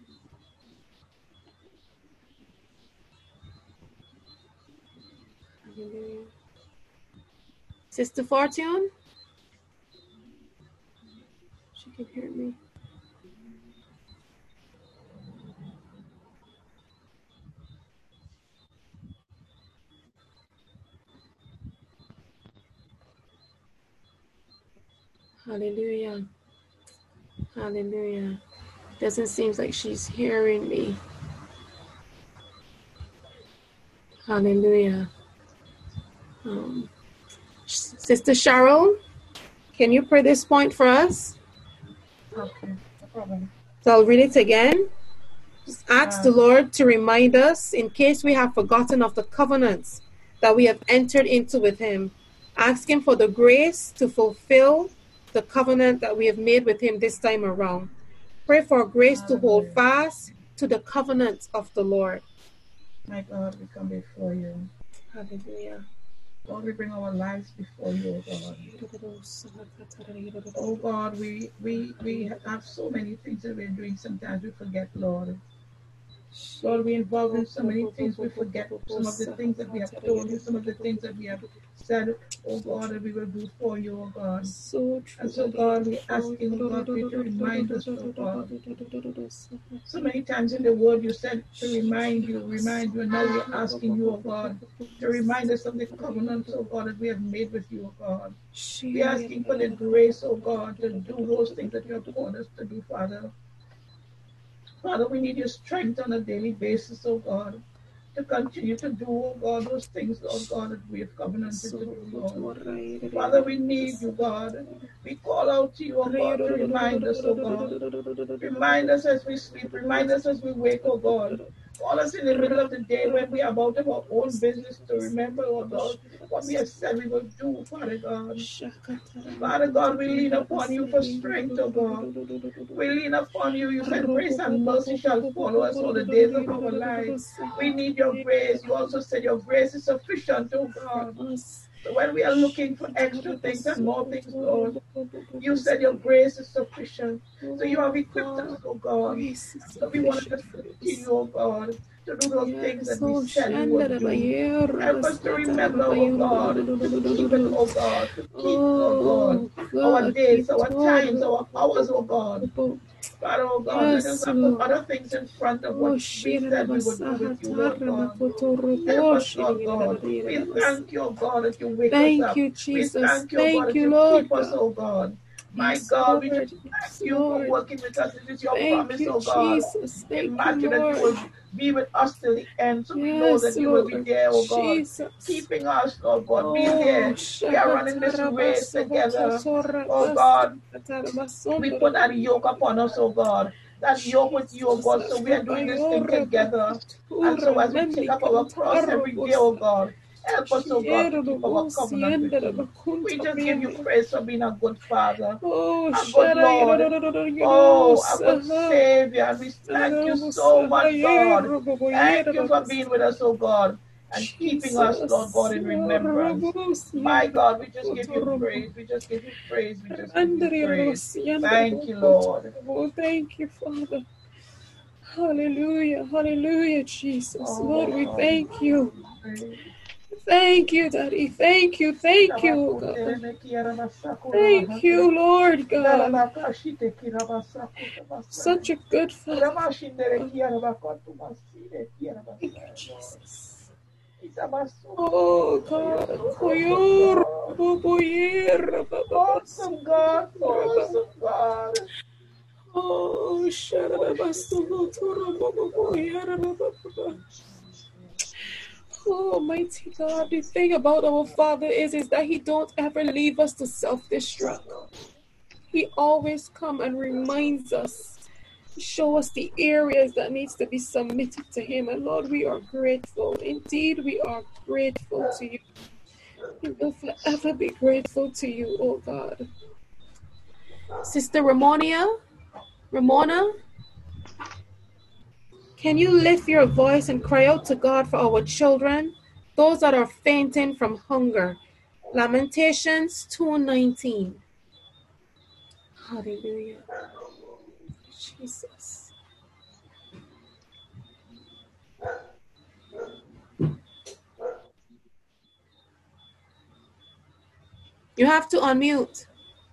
Hallelujah. Sister Fortune? She can hear me. Hallelujah. Hallelujah. Doesn't seem like she's hearing me. Hallelujah. Um, Sister Cheryl, can you pray this point for us? Okay, no problem. So I'll read it again. Just ask the Lord to remind us, in case we have forgotten of the covenants that we have entered into with Him. Ask Him for the grace to fulfill the covenant that we have made with Him this time around. Pray for grace to hold fast to the covenant of the Lord. My God, we come before you. Hallelujah. Lord, we bring our lives before you, oh God. Oh God, we, we, we have so many things that we're doing. Sometimes we forget, Lord. Lord, we involve in so many things, we forget some of the things that we have told you, some of the things that we have said, oh God, that we will do for you, oh God. So true. And so, God, we asking, oh God, for you to remind us, oh God. So many times in the word you said to remind you, remind you, and now we're asking you, oh God, to remind us of the covenants, oh God, that we have made with you, oh God. We're asking for the grace, oh God, to do those things that you have called us to do, Father. Father, we need your strength on a daily basis, oh God, to continue to do, oh God, those things, Lord God, that we have covenanted to do, Lord. Father, we need you, God. We call out to you, oh God, to remind us, oh God. Remind us as we sleep. Remind us as we wake, oh God. Call us in the middle of the day when we are about our own business to remember, oh God, what we have said we will do, Father God. Father God, we lean upon you for strength, oh God. We lean upon you. You said grace and mercy shall follow us all the days of our lives. We need your grace. You also said your grace is sufficient, oh God. So when we are looking for extra things and more things, Lord, you said your grace is sufficient. So you have equipped us, oh God. So we want to continue, oh God, to do those things that we said we would do. Help us to remember, oh God, to keep it, oh God, to keep, oh God, our days, our times, our hours, oh God. Father, oh God, let us not put other things in front of what we said we would do with you, Lord God. Help us, Lord God. We thank you, oh God, that you wake Thank us up. you, Jesus. We thank you, oh Thank God, that you, you Lord keep us, God. oh God. My Yes, God, we Lord. just Yes, thank you for Lord. working with us. It is your Thank promise, you, oh God. Jesus. Thank Imagine you, that you Lord. will be with us till the end. So we know that Yes, you will be Lord. there, oh God. Jesus. Keeping us, Lord God. Be Oh, there. We are running this race together. Oh God. We put that yoke upon us, oh God. That yoke with you, oh God. So we are doing this thing together. And so as we take up our cross every day, oh God, help us, oh God, to keep our covenant with you. We just give you praise for being a good Father, Oh, a good Lord, oh, a good Savior. And we thank you so much, God. Thank you for being with us, oh God, and keeping us, Lord God, in remembrance. My God, we just give you praise. We just give you praise. We just give you praise. Thank you, Lord. Oh, thank you, Father. Hallelujah. Hallelujah, Jesus. Oh, Lord, we God. thank you. Thank you, Daddy. Thank you. Thank you, God. Thank you, Lord God. Such a good Father. Thank you, Jesus. Oh, God. Awesome God. Awesome God. Oh, Oh, mighty God, the thing about our Father is, is that He don't ever leave us to self-destruct. He always come and reminds us, show us the areas that needs to be submitted to Him. And Lord, we are grateful. Indeed, we are grateful to you. We will forever be grateful to you, oh God. Sister Ramonia, Ramona, can you lift your voice and cry out to God for our children, those that are fainting from hunger? Lamentations two nineteen. Hallelujah. Jesus. You have to unmute.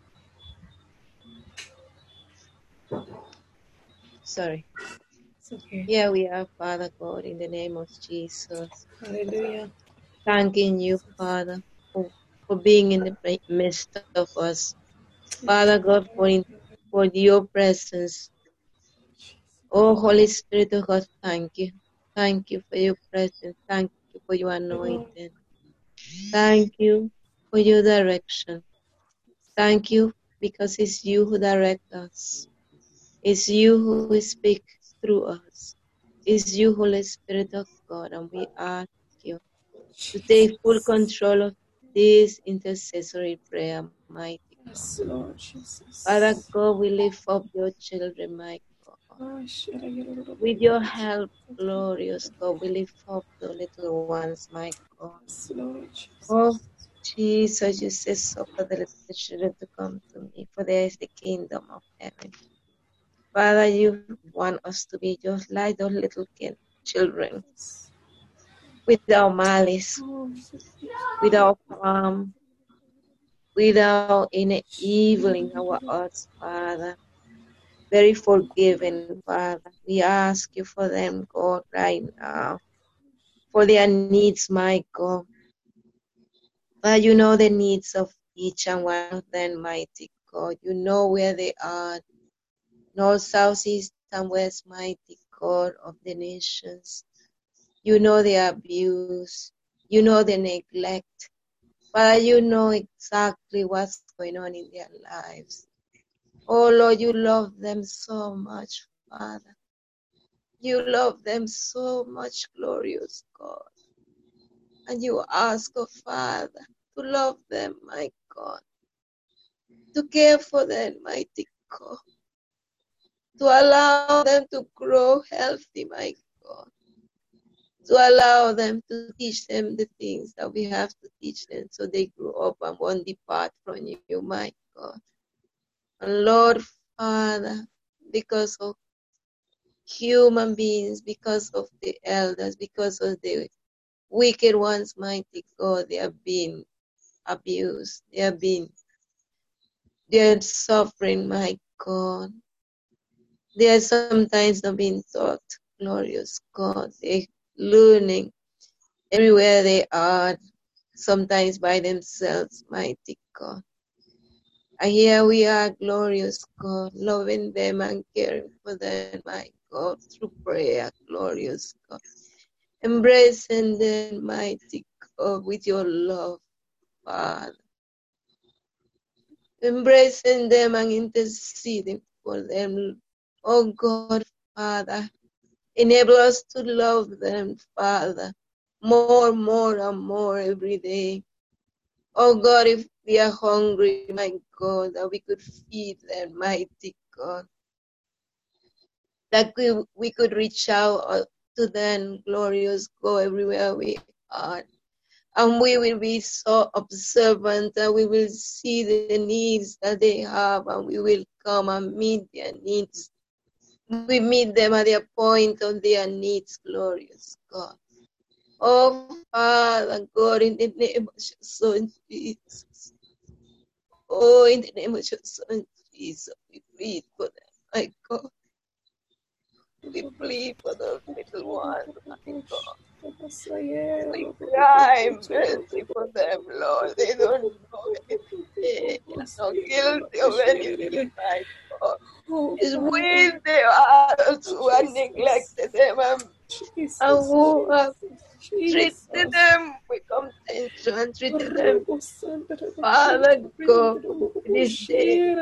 Sorry. It's okay. Here we are, Father God, in the name of Jesus. Hallelujah. Thanking you, Father, for, for being in the midst of us. Father God, for, in, for your presence. Oh, Holy Spirit of God, thank you. Thank you for your presence. Thank you for your anointing. Thank you for your direction. Thank you because it's you who direct us. It's you who speaks through us. It's you, Holy Spirit of God, and we ask you to take full control of this intercessory prayer, mighty God. Yes, Lord Jesus. Father God, we lift up your children, my God. With your help, glorious God, we lift up the little ones, my God. Yes, Lord Jesus. Oh, Jesus, you say, suffer the little children to come to me, for there is the kingdom of heaven. Father, you want us to be just like those little kid, children, without malice, without harm, without any evil in our hearts, Father. Very forgiving, Father. We ask you for them, God, right now, for their needs, my God. Father, you know the needs of each and one of them, mighty God. You know where they are, north, south, east, and west, mighty God of the nations. You know the abuse. You know the neglect. Father, you know exactly what's going on in their lives. Oh, Lord, you love them so much, Father. You love them so much, glorious God. And you ask, oh, Father, to love them, my God. To care for them, mighty God. To allow them to grow healthy, my God. To allow them to teach them the things that we have to teach them so they grow up and won't depart from you, my God. And Lord, Father, because of human beings, because of the elders, because of the wicked ones, mighty God, they have been abused. They have been, they are suffering, my God. They are sometimes not being taught, glorious God. They learning everywhere they are, sometimes by themselves, mighty God. And here we are, glorious God, loving them and caring for them, my God, through prayer, glorious God. Embracing them, mighty God, with your love, Father. Embracing them and interceding for them, oh God, Father. Enable us to love them, Father, more, more, and more every day. Oh God, if we are hungry, my God, that we could feed them, mighty God. That we, we could reach out to them, glorious God, everywhere we are. And we will be so observant that we will see the needs that they have and we will come and meet their needs. We meet them at the point of their needs, glorious God. Oh, Father God, in the name of your Son, Jesus. Oh, in the name of your Son, Jesus, we plead for them, my God. We plead for those little ones, my God. We cry mercy for them, Lord. They don't know anything. They are not guilty of anything, my God. It's with the others who have neglected them and, and who have treated them with contention and treated them, Father God, this day.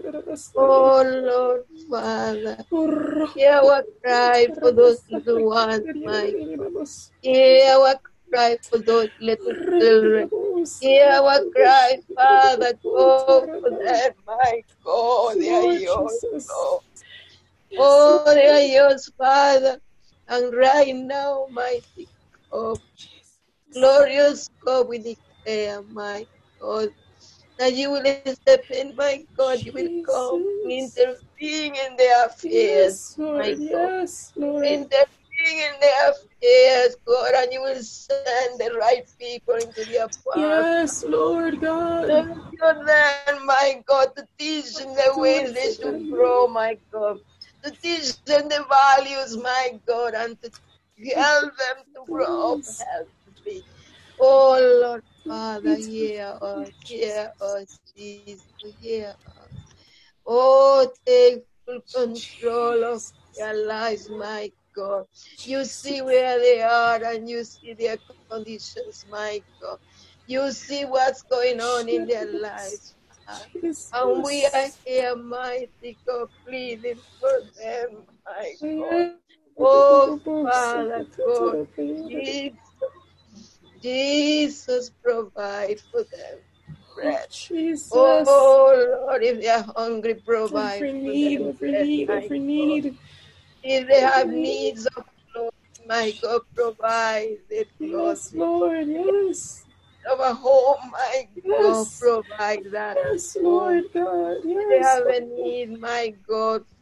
Oh Lord, Father, hear our cry for those little ones, my God. Hear our cry for those little children. Hear our cry, Father, go for them, my God. They are yours, Lord. Oh, they are yours, Father. And right now, mighty God, glorious God, we declare, my God, that you will step in, my God, you will come and intervene in their affairs, my God. Intervene in their affairs, God, and you will send the right people into their path. Yes, Lord God. You're there, my God, to teach them the ways they should grow, my God. To teach them the values, my God, and to help them to grow up healthy. Oh, Lord Father, hear us, hear us, Jesus, hear us. Oh, take full control of their lives, my God. You see where they are and you see their conditions, my God. You see what's going on in their lives. And we are here, mighty God, pleading for them, my God. Oh, Father God, Jesus, Jesus, provide for them bread. Jesus. Oh, Lord, if they are hungry, provide every for need, them every bread, need, my every God. need. If they have needs of clothes, my God, provide it, Lord. Yes, Lord, yes. Of a home, my God, Yes. provide that. Yes, Lord God, If they yes. have a need, my God,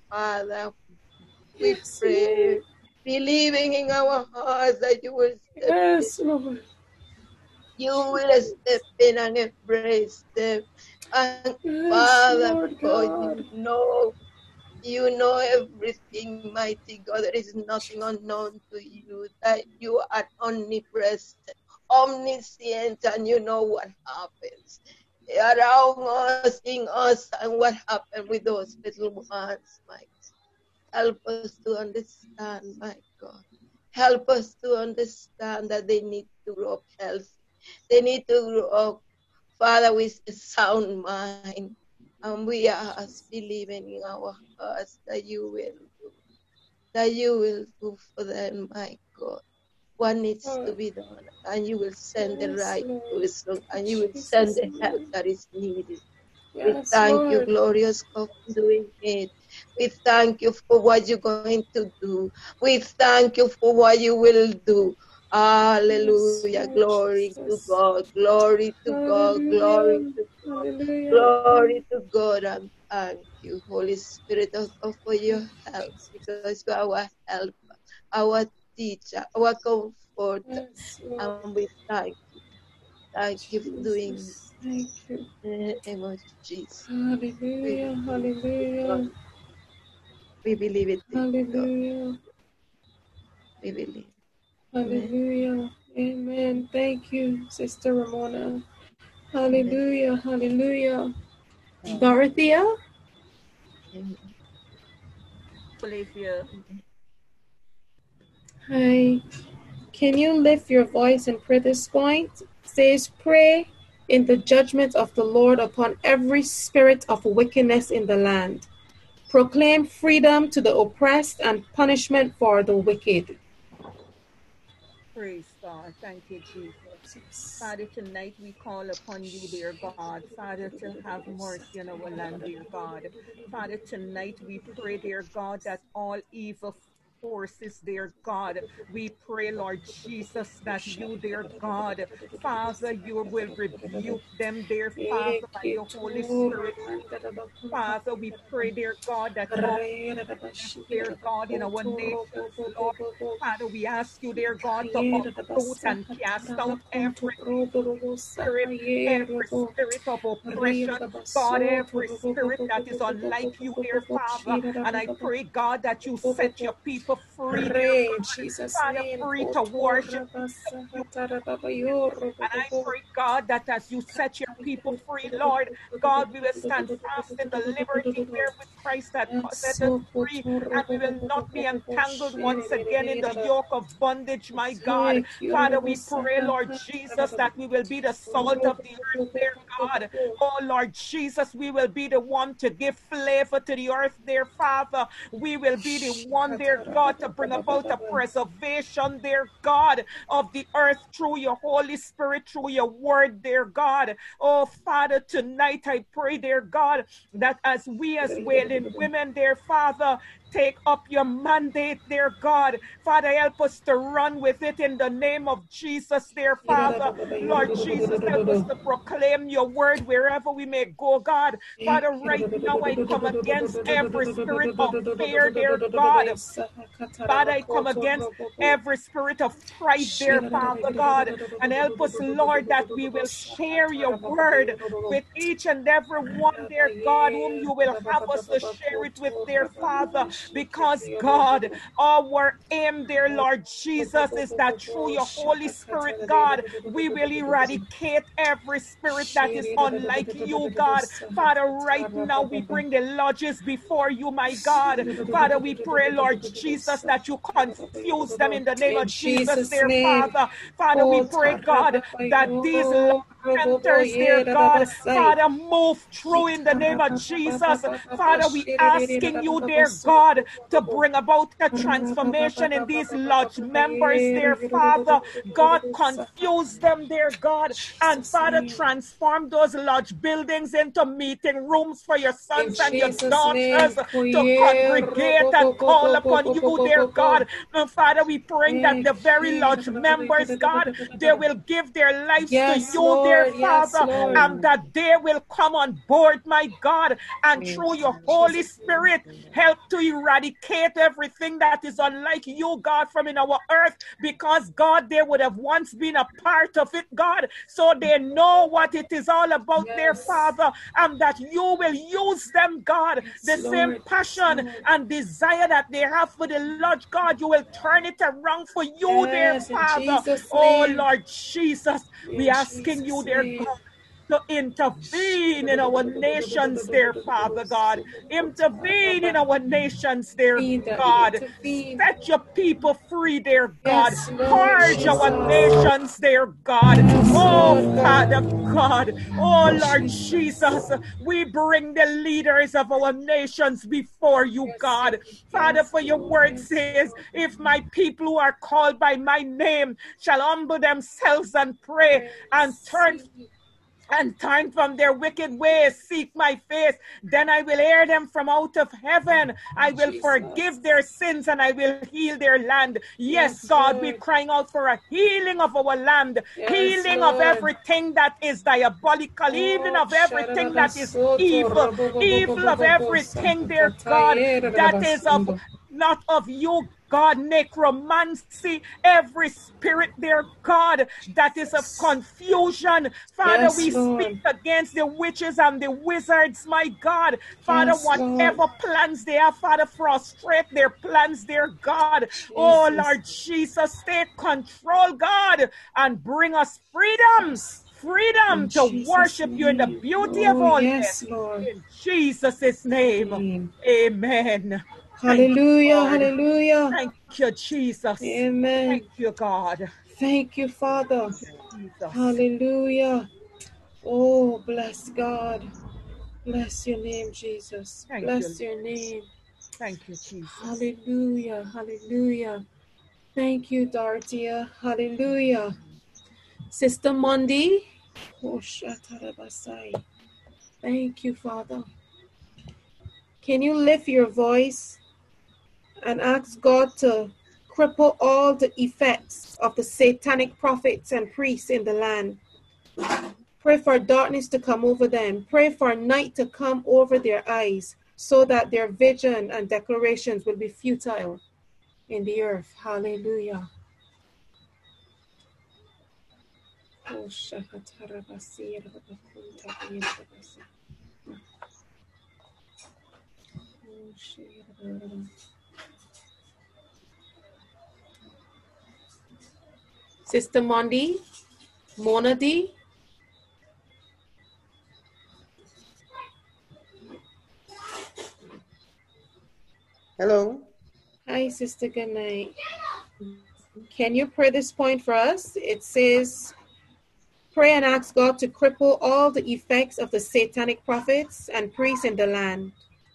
Father, we pray, believing in our hearts that you will step Yes, in. Lord. You will step in and embrace them. And Yes, Father Lord God, God. you know, you know everything, mighty God. There is nothing unknown to you. That you are omnipresent, omniscient, and you know what happens around us, in us, and what happened with those little ones, my God. Help us to understand, my God. Help us to understand that they need to grow up healthy. They need to grow up, Father, with a sound mind. And we ask, believing in our hearts, that you will do, that you will do for them, my God, what needs to be done. And you will send the Yes, right Lord. person, and you will send Jesus' the help name. that is needed. We Yes, thank you, Lord. glorious God, for doing it. We thank you for what you're going to do. We thank you for what you will do. Hallelujah. Yes, Lord Glory to Jesus. God. Glory to God. Glory Hallelujah. to God. Hallelujah. Glory to God. And thank you, Holy Spirit of God, for your help, because you are our helper, our teacher, our comforter. Yes, Lord. And we thank you. Thank you for doing it. Jesus. Thank you. In the name of Jesus. We Hallelujah. believe it done. Hallelujah. We believe it is done. Hallelujah. We believe. Amen. Hallelujah. Amen. Thank you, Sister Ramona. Hallelujah. Hallelujah. Dorothea? Amen. Flavia. Amen. Hi. Can you lift your voice and pray this point? It says, pray in the judgment of the Lord upon every spirit of wickedness in the land. Proclaim freedom to the oppressed and punishment for the wicked. Praise God. Thank you, Jesus. Father, tonight we call upon you, dear God. Father, to have mercy on our land, dear God. Father, tonight we pray, dear God, that all evil forces, dear God. We pray, Lord Jesus, that you, dear God, Father, you will rebuke them, dear Father, by your Holy Spirit. Father, we pray, dear God, that all dear God, in our nations, Lord. Father, we ask you, dear God, to uproot and cast out every spirit, every spirit of oppression, God, every spirit that is unlike you, dear Father. And I pray, God, that you set your people free, dear Pray in God. Jesus' Father, name. free to worship you like you and I pray, God, that as you set your people free, Lord, God, we will stand fast in the liberty wherewith Christ has set us free, and we will not be entangled once again in the yoke of bondage, my God. Father, we pray, Lord Jesus, that we will be the salt of the earth, dear God. Oh, Lord Jesus, we will be the one to give flavor to the earth, dear Father. We will be the one, dear God, to bring about a preservation, dear God, of the earth through your Holy Spirit, through your word, dear God. Oh, Father, tonight I pray, dear God, that as we as wailing women, dear Father, take up your mandate, dear God. Father, help us to run with it in the name of Jesus, dear Father. Lord Jesus, help us to proclaim your word wherever we may go, God. Father, right now I come against every spirit of fear, dear God. Father, I come against every spirit of pride there, Father God, and help us, Lord, that we will share your word with each and every one, dear God, whom you will have us to share it with, dear Father, because God, our aim, dear Lord Jesus, is that through your Holy Spirit, God, we will eradicate every spirit that is unlike you, God. Father, right now we bring the lodges before you, my God. Father, we pray, Lord Jesus, that you confuse them in the name of In Jesus, Jesus' dear name. Father. Father, we pray, God, that these centers, dear God, Father, move through in the name of Jesus. Father, we asking you, dear God, to bring about a transformation in these lodge members, dear Father. God, confuse them, dear God, and Father, transform those lodge buildings into meeting rooms for your In sons and your Jesus' daughters name. to congregate and call upon you, dear God. And Father, we pray that the very lodge members, God, they will give their lives to Yes, you, Lord. Lord. dear Yes, Father, Lord. um, that they will come on board, my God, and Yes, through your Lord. Holy Spirit, help to eradicate everything that is unlike you, God, from in our earth, because, God, they would have once been a part of it, God, so they know what it is all about, their Yes. Father, and that you will use them, God, the Yes, same Lord. passion Lord. and desire that they have for the Lord, God, you will turn it around for you, dear Yes, in Father. Jesus' Oh, name. Lord Jesus, we In asking you, Jesus' dear name. God, to intervene in our nations, dear Father God. Intervene in our nations, dear Intervene, Daddy, God. intervene. Set your people free, dear God. Yes, Lord Purge our Jesus. nations, dear God. Yes, Oh, Lord Father God. God. Oh, Lord Jesus. Jesus. We bring the leaders of our nations before you, Yes, God. Father, yes, for your Lord. word Yes, says, Lord. if my people who are called by my name shall humble themselves and pray Pray, and turn seek. and turn from their wicked ways, seek my face, then I will hear them from out of heaven. I will Jesus. forgive their sins and I will heal their land. Yes, Yes, God, we're Lord. crying out for a healing of our land, Yes, healing of Lord. everything that is diabolical, even Oh, of everything that is Shararabasoto, evil, evil of Robobobobobobo, everything, dear God, Sakatataye, that is of Rarabasundo. not of you, God, necromancy, every spirit, dear God, that is of confusion. Father, Yes, we speak Lord. against the witches and the wizards, my God. Father, Yes, Lord. whatever plans they have, Father, frustrate their plans, dear God. Oh, Jesus. Lord Jesus, take control, God, and bring us freedom. Yes. In Freedom to Jesus' worship you in the name. beauty of Oh, holiness. yes, Lord. In Jesus' name. Name. Amen. Thank you, Hallelujah. Lord. Hallelujah. Thank you, Jesus. Amen. Thank you, God. Thank you, Father. Thank you, Jesus. Hallelujah. Oh, bless God. Bless your name, Jesus. Thank you, Bless your Lord. name. Thank you, Jesus. Hallelujah. Hallelujah. Thank you, Dorothea. Hallelujah. Sister Mondi. Oh, Shatarabasai. Thank you, Father. Can you lift your voice and ask God to cripple all the effects of the satanic prophets and priests in the land? Pray for darkness to come over them. Pray for night to come over their eyes so that their vision and declarations will be futile in the earth. Hallelujah. Oh, Shakatarabasi, Rabakunta, Yintabasi. Oh, Shakatarabasi. Sister Mondi, Mona D. Hello. Hi, Sister. Good night. Can you pray this point for us? It says, pray and ask God to cripple all the effects of the satanic prophets and priests in the land.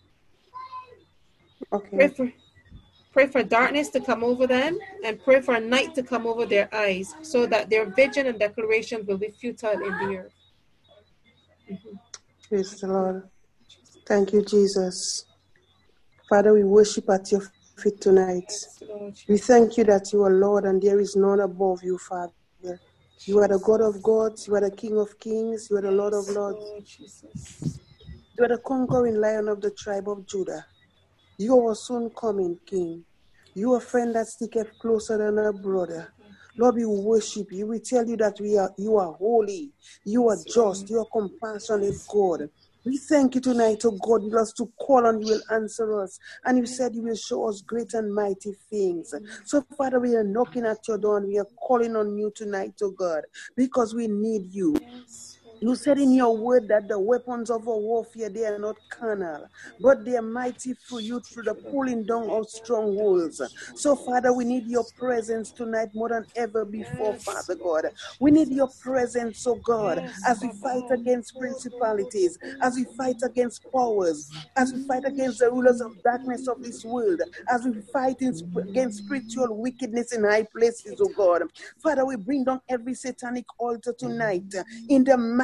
Okay. Pray for, pray for darkness to come over them and pray for night to come over their eyes so that their vision and declarations will be futile in the earth. Mm-hmm. Praise the Lord. Thank you, Jesus. Father, we worship at your feet tonight. Yes, Lord We Jesus. thank you that you are Lord and there is none above you, Father. You are the God of gods, you are the King of kings, you are the Lord of Yes, lords. Lord Jesus. You are the conquering lion of the tribe of Judah. You are our soon coming King. You are a friend that sticketh closer than a brother. Lord, we worship you. We tell you that we are you are holy, you are just, you are compassionate God. We thank you tonight, oh God. You us to call on you will answer us. And you said you will show us great and mighty things. So, Father, we are knocking at your door and we are calling on you tonight, oh God, because we need you. You said in your word that the weapons of our warfare, they are not carnal, but they are mighty through you through the pulling down of strongholds. So, Father, we need your presence tonight more than ever before, Father God. We need your presence, oh God, as we fight against principalities, as we fight against powers, as we fight against the rulers of darkness of this world, as we fight in sp- against spiritual wickedness in high places, oh God. Father, we bring down every satanic altar tonight in the mighty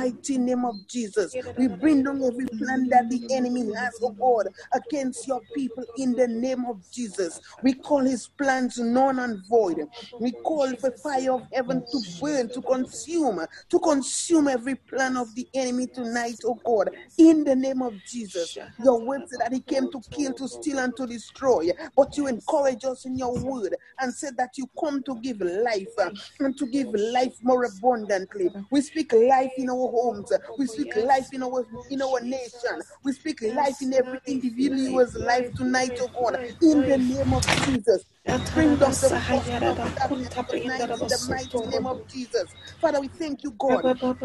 mighty name of Jesus. We bring down every plan that the enemy has, oh God, against your people in the name of Jesus. We call his plans null and void. We call for fire of heaven to burn, to consume, to consume every plan of the enemy tonight, oh God, in the name of Jesus. Your word said that he came to kill, to steal, and to destroy, but you encourage us in your word and said that you come to give life uh, and to give life more abundantly. We speak life in our homes. We speak life in our in our nation. We speak life in every individual's life tonight, oh God, in the name of Jesus. Bring down the forces of darkness tonight in the mighty name of Jesus. Father, we thank you, God.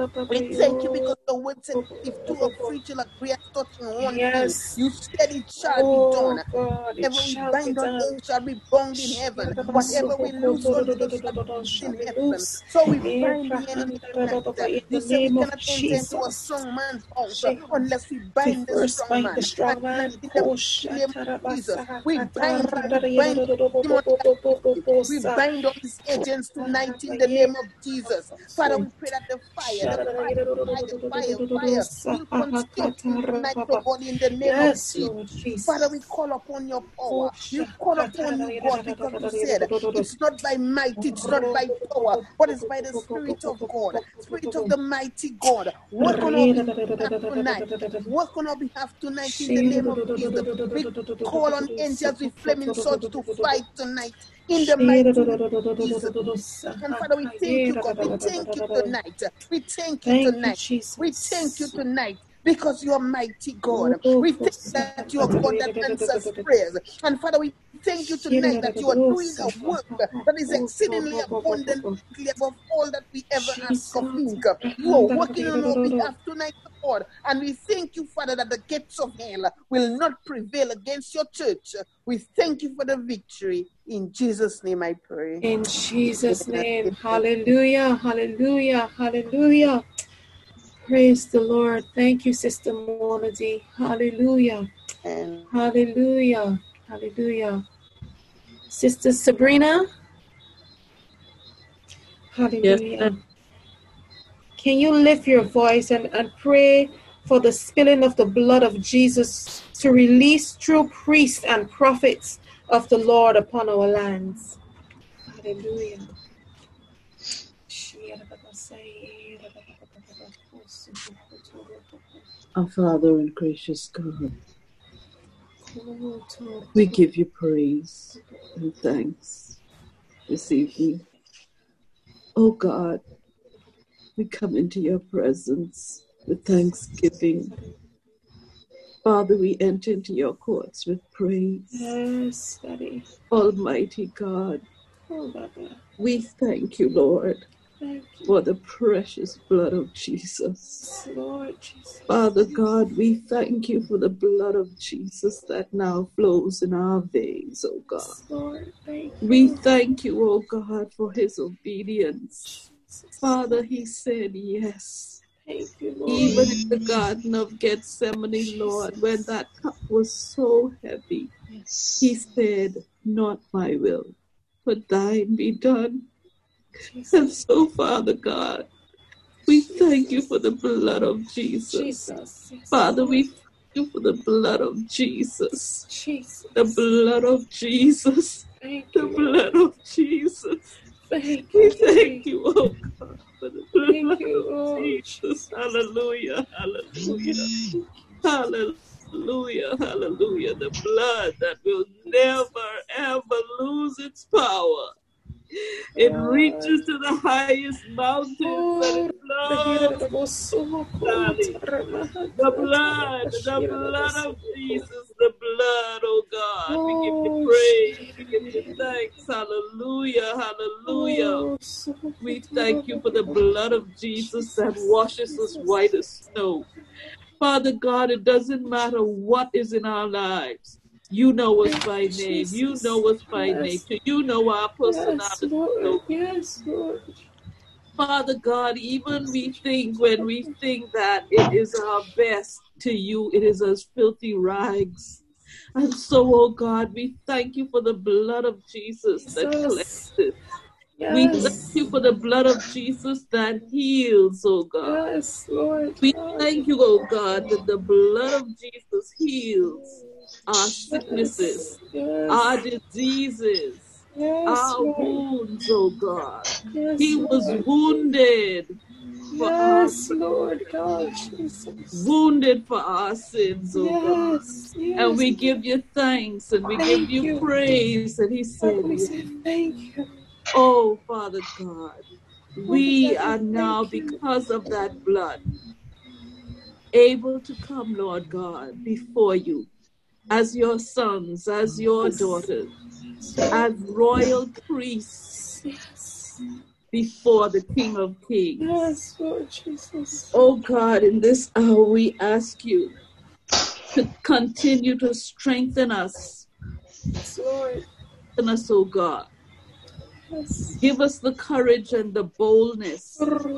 We thank you because the word said, if two or three shall agree as touching one thing, you said it shall be done. Whatever we bind on earth shall be bound in heaven. Whatever we loose on earth shall be loosed in heaven. So we bind the enemy tonight. You say we cannot enter into a strong man's house unless we bind the strong man. And tonight in the mighty name of Jesus, we bind him, we bind demonic activity. We bind all his agents tonight in the name of Jesus. Father, we pray that the fire, the fire, fire, fire, fire will consume him tonight, oh God, in the name of Jesus. Father, we call upon your power. We call upon you, God, because you said it's not by might, it's not by power, but it's by the Spirit of God, Spirit of the mighty God. Work on our behalf tonight. Work on our behalf tonight in the name of Jesus. We call on angels with flaming swords to fight tonight in the mighty name of Jesus. And Father, we thank you, God. We thank you tonight. We thank you tonight. We thank you tonight. Because you are mighty God. We thank that you are God that answers prayers. And Father, we thank you tonight that you are doing a work that is exceedingly abundantly above all that we ever ask or think. You are working on our behalf tonight, God. And we thank you, Father, that the gates of hell will not prevail against your church. We thank you for the victory. In Jesus' name I pray. In Jesus' name. Hallelujah. Hallelujah. Hallelujah. Praise the Lord. Thank you, Sister Melody. Hallelujah. And Hallelujah. Hallelujah. Sister Sabrina. Hallelujah. Yes. Can you lift your voice and, and pray for the spilling of the blood of Jesus to release true priests and prophets of the Lord upon our lands? Hallelujah. Our Father and gracious God, we give you praise and thanks this evening. Oh God, we come into your presence with thanksgiving. Father, we enter into your courts with praise. Yes, Daddy. Almighty God, oh, Baba. We thank you, Lord, thank you. for the precious blood of Jesus. Lord Jesus. Father God, we thank you for the blood of Jesus that now flows in our veins, oh God. Lord, thank you. We thank you, oh God, for his obedience. Father, he said yes. Thank you, Lord. Even in the Garden of Gethsemane, Lord, when that cup was so heavy, Yes. he said, not my will, but thine be done. Jesus. And so, Father God, we thank you for the blood of Jesus. Jesus. Yes, Father, Lord. we thank you for the blood of Jesus. Jesus. The blood of Jesus. Thank The you, blood Lord. of Jesus. Thank We you, thank Daddy. you, oh God, for the blood Thank you, of oh, Jesus. Jesus. Hallelujah, hallelujah. Hallelujah, hallelujah. The blood that will never, ever lose its power. It reaches to the highest mountains and it flows. Darling. The blood, the blood of Jesus, the blood, oh God. We give you praise, we give you thanks. Hallelujah, hallelujah. We thank you for the blood of Jesus that washes us white as snow. Father God, it doesn't matter what is in our lives. You know us by name. You know us by nature. You know our personality. Yes, Lord. Yes, Lord. Father God, even we think when we think that it is our best, to you it is as filthy rags. And so, oh God, we thank you for the blood of Jesus that Jesus. cleanses. We thank Yes. you for the blood of Jesus that heals, oh God. Yes, Lord. We God. thank you, oh God, that the blood of Jesus heals our sicknesses, Yes. our Yes. diseases, Yes, our Lord. wounds, oh God. Yes, He was Lord. wounded for our Yes, Lord God, Jesus. wounded for our sins, oh God. Yes, And yes. we give you thanks and we give Thank you you. praise. And he Father, said, we say thank you. oh, Father God, Father we God, are we now, thank you. because of that blood, able to come, Lord God, before you as your sons, as your daughters, as royal priests Yes. before the King of Kings. Yes, Lord Jesus. Oh God, in this hour we ask you to continue to strengthen us. Yes, Lord. Strengthen us, oh God. Yes. Give us the courage and the boldness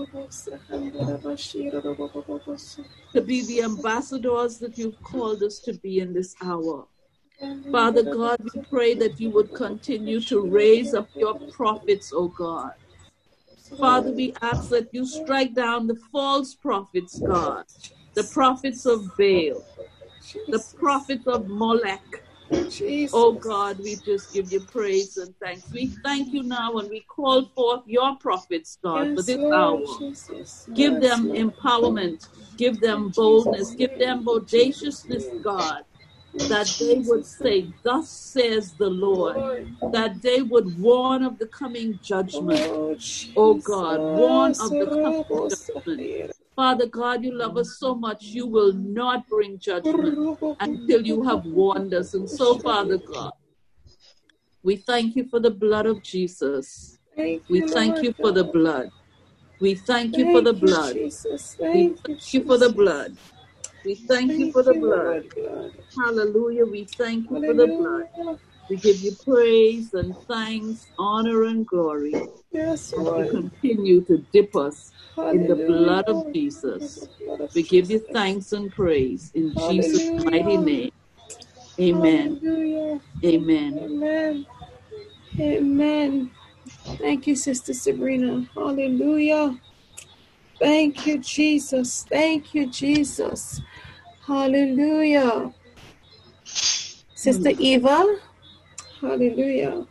to be the ambassadors that you've called us to be in this hour. Father God, we pray that you would continue to raise up your prophets, oh God. Father, we ask that you strike down the false prophets, God, the prophets of Baal, the prophets of Molech. Oh God, we just give you praise and thanks. We thank you now and we call forth your prophets, God, for this hour. Give them empowerment, give them boldness, give them bodaciousness, God, that they would say, thus says the Lord, that they would warn of the coming judgment. Oh God, warn of the coming judgment. Father God, you love us so much, you will not bring judgment until you have warned us. And so, Father God, we thank you for the blood of Jesus. We thank you for the blood. We thank you for the blood. We thank you for the blood. We thank you for the blood. Hallelujah. We thank you for the blood. We give you praise and thanks, honor and glory. Yes, as Lord. you continue to dip us in the Hallelujah. blood of Jesus. We give you thanks and praise in Jesus' mighty name. Amen. Hallelujah. Amen. Amen. Amen. Thank you, Sister Sabrina. Hallelujah. Thank you, Jesus. Thank you, Jesus. Hallelujah. Sister Eva. Hallelujah.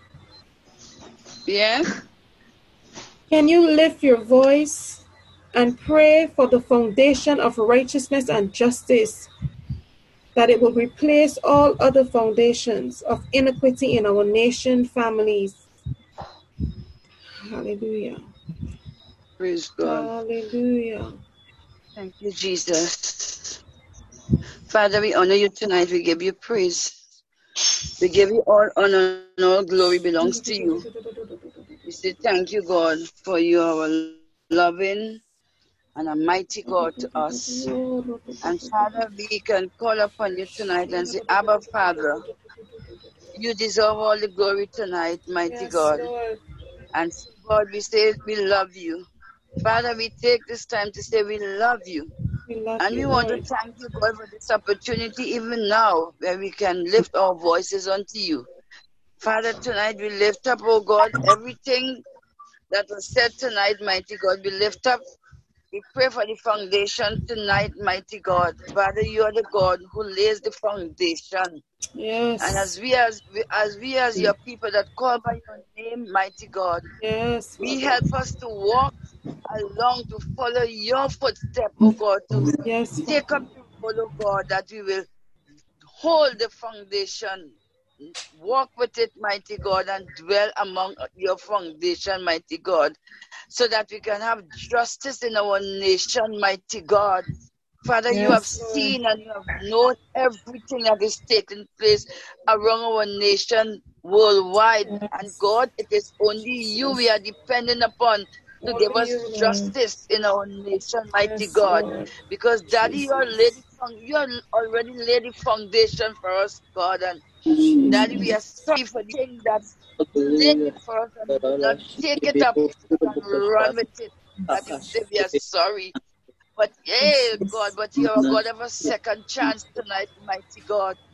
Yes. Can you lift your voice and pray for the foundation of righteousness and justice, that it will replace all other foundations of iniquity in our nation, families? Hallelujah. Praise God. Hallelujah. Thank you, Jesus. Father, we honor you tonight. We give you praise. We give you all honor and all glory belongs to you. We say thank you, God, for you are a loving and a mighty God to us. And Father, we can call upon you tonight and say, Abba, Father, you deserve all the glory tonight, mighty Yes, God. Lord. And so, God, we say we love you. Father, we take this time to say we love you. We love And you, we want Lord. to thank you, God, for this opportunity, even now, where we can lift our voices unto you. Father, tonight we lift up, oh God, everything that was said tonight, mighty God. We lift up, we pray for the foundation tonight, mighty God. Father, you are the God who lays the foundation. Yes. And as we as we, as we as your people that call by your name, mighty God, yes, we help us to walk along, to follow your footstep, oh God, to yes, take up the road, oh God, that we will hold the foundation, walk with it, mighty God, and dwell among your foundation, mighty God, so that we can have justice in our nation, mighty God. Father, yes, you have Lord. seen and you have known everything that is taking place around our nation worldwide. Yes. And God, it is only you we are depending upon to Only give us you, Lord. justice in our nation, mighty Yes, God. Lord. Because Daddy, you, are laid, Jesus. you are already laid the foundation for us, God. And Daddy, we are Jesus. sorry for the thing that's laid before us and we do not take it up and run with it. That we say we are sorry. But yeah, God, but you're a God of a second chance tonight, mighty God.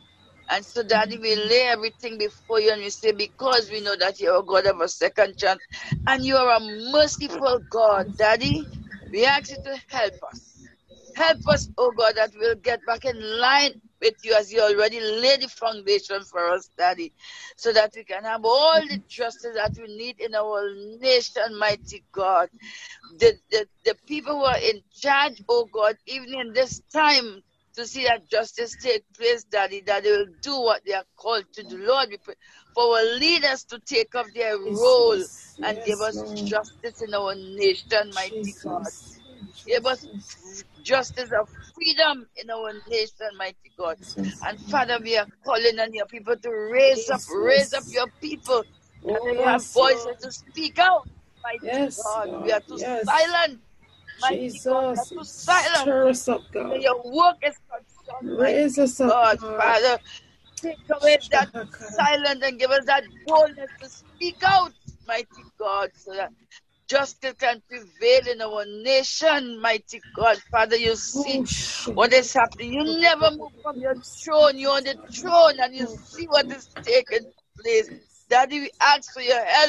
And so, Daddy, we lay everything before you and we say, because we know that you're a God of a second chance and you are a merciful God, Daddy, we ask you to help us. Help us, oh God, that we'll get back in line with you as you already laid the foundation for us, Daddy, so that we can have all the justice that we need in our nation, mighty God. The, the, the people who are in charge, oh God, even in this time, to see that justice take place, Daddy, that they will do what they are called to do. Lord, we pray for our leaders to take up their role Jesus. and Yes, give us Lord. justice in our nation, mighty Jesus. God. Give us justice of freedom in our nation, mighty God. Jesus. And Father, we are calling on your people to raise up, raise up Jesus. your people that Oh, they will have yes, voices Lord. to speak out, mighty Yes, God. We God. are too Yes. silent, mighty God. We are Jesus. too silent. Stir us up, Where God. your work is concerned, Raise mighty us up, God. God. Father, take away that Shakara. silence and give us that boldness to speak out, mighty God, so that justice can prevail in our nation, mighty God. Father, you see Oh, what is happening. You never move from your throne. You're on the throne and you see what is taking place. Daddy, we ask for your help.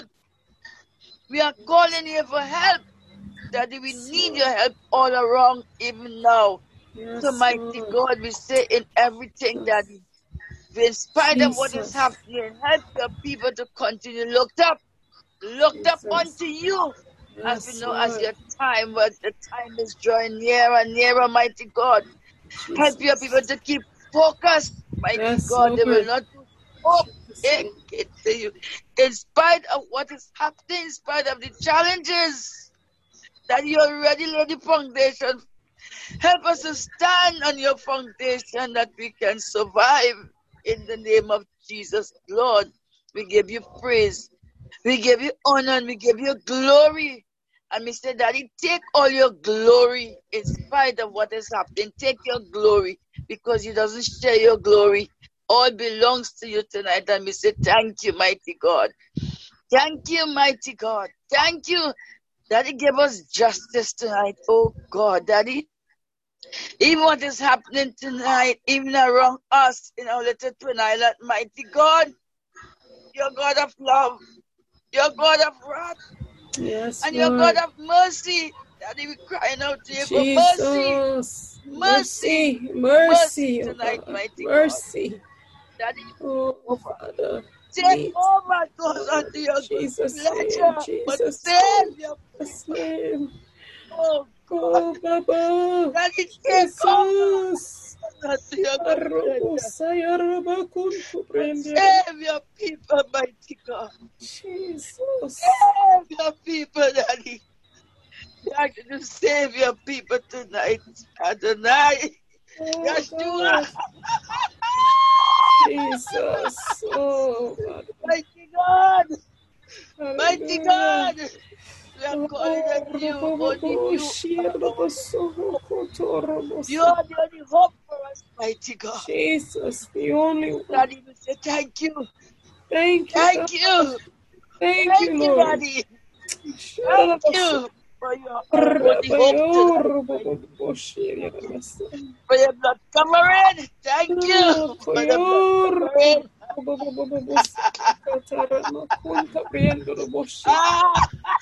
We are calling you for help. Daddy, we need your help all around, even now. Yes, So, mighty Lord. God, we say in everything, Daddy, in spite of what is Jesus. happening, help your people to continue looked up, looked up Jesus. unto you. As we Yes, know, as Lord. your time, but the time is drawing nearer and nearer, mighty God. Help your people Jesus. to keep focused, mighty Yes, God. They will Lord. not lose hope. Jesus. It to you. In spite of what is happening, in spite of the challenges that you already laid the foundation, help us to stand on your foundation that we can survive in the name of Jesus. Lord, we give you praise. We give you honor and we give you glory. And we say, Daddy, take all your glory in spite of what is happening. Take your glory because you doesn't share your glory. All belongs to you tonight. And we say, thank you, mighty God. Thank you, mighty God. Thank you. Daddy, give us justice tonight. Oh God, Daddy. Even what is happening tonight, even around us in our little twin island, mighty God, you're God of love. You're God of wrath. Yes, And you're God Lord. of mercy. Daddy, we're crying out to you for mercy. Jesus. Mercy. Mercy. Mercy Mercy, oh tonight, God. mighty God. Mercy. Daddy, Oh, over. Father. Take Meet. over, God, Lord. unto your good Jesus' name. pleasure. But Jesus' save name. your Jesus' people. name. Oh, God. Oh, Baba. Daddy, take over. Jesus. Unto your good pleasure. Arrobosa, Yarrabakuntu, And Prendere. save your people, mighty God. Jesus. Save your people, Daddy. We ask you to save your people tonight. Adonai. Oh, Yeshua. God. Jesus. Oh, God. Mighty God. Mighty Hallelujah. God. We are calling Oh, on you. Only Robobo, you are our Shirboso, hope. You Kotorobosa. are the only hope for us, mighty God. Jesus, the only one. Daddy, we say thank you. Thank you, God. Thank you. Thank you, Thank you, Lord. Daddy. Thank Shirboso. you for your our only hope Rabayo, tonight, mighty Robobo, Shirboso. for your blood covering. Thank you Ah, for the blood Koyor, covering. Robobo, Katarama, Kunta, Briendo, Roboshi. Ah,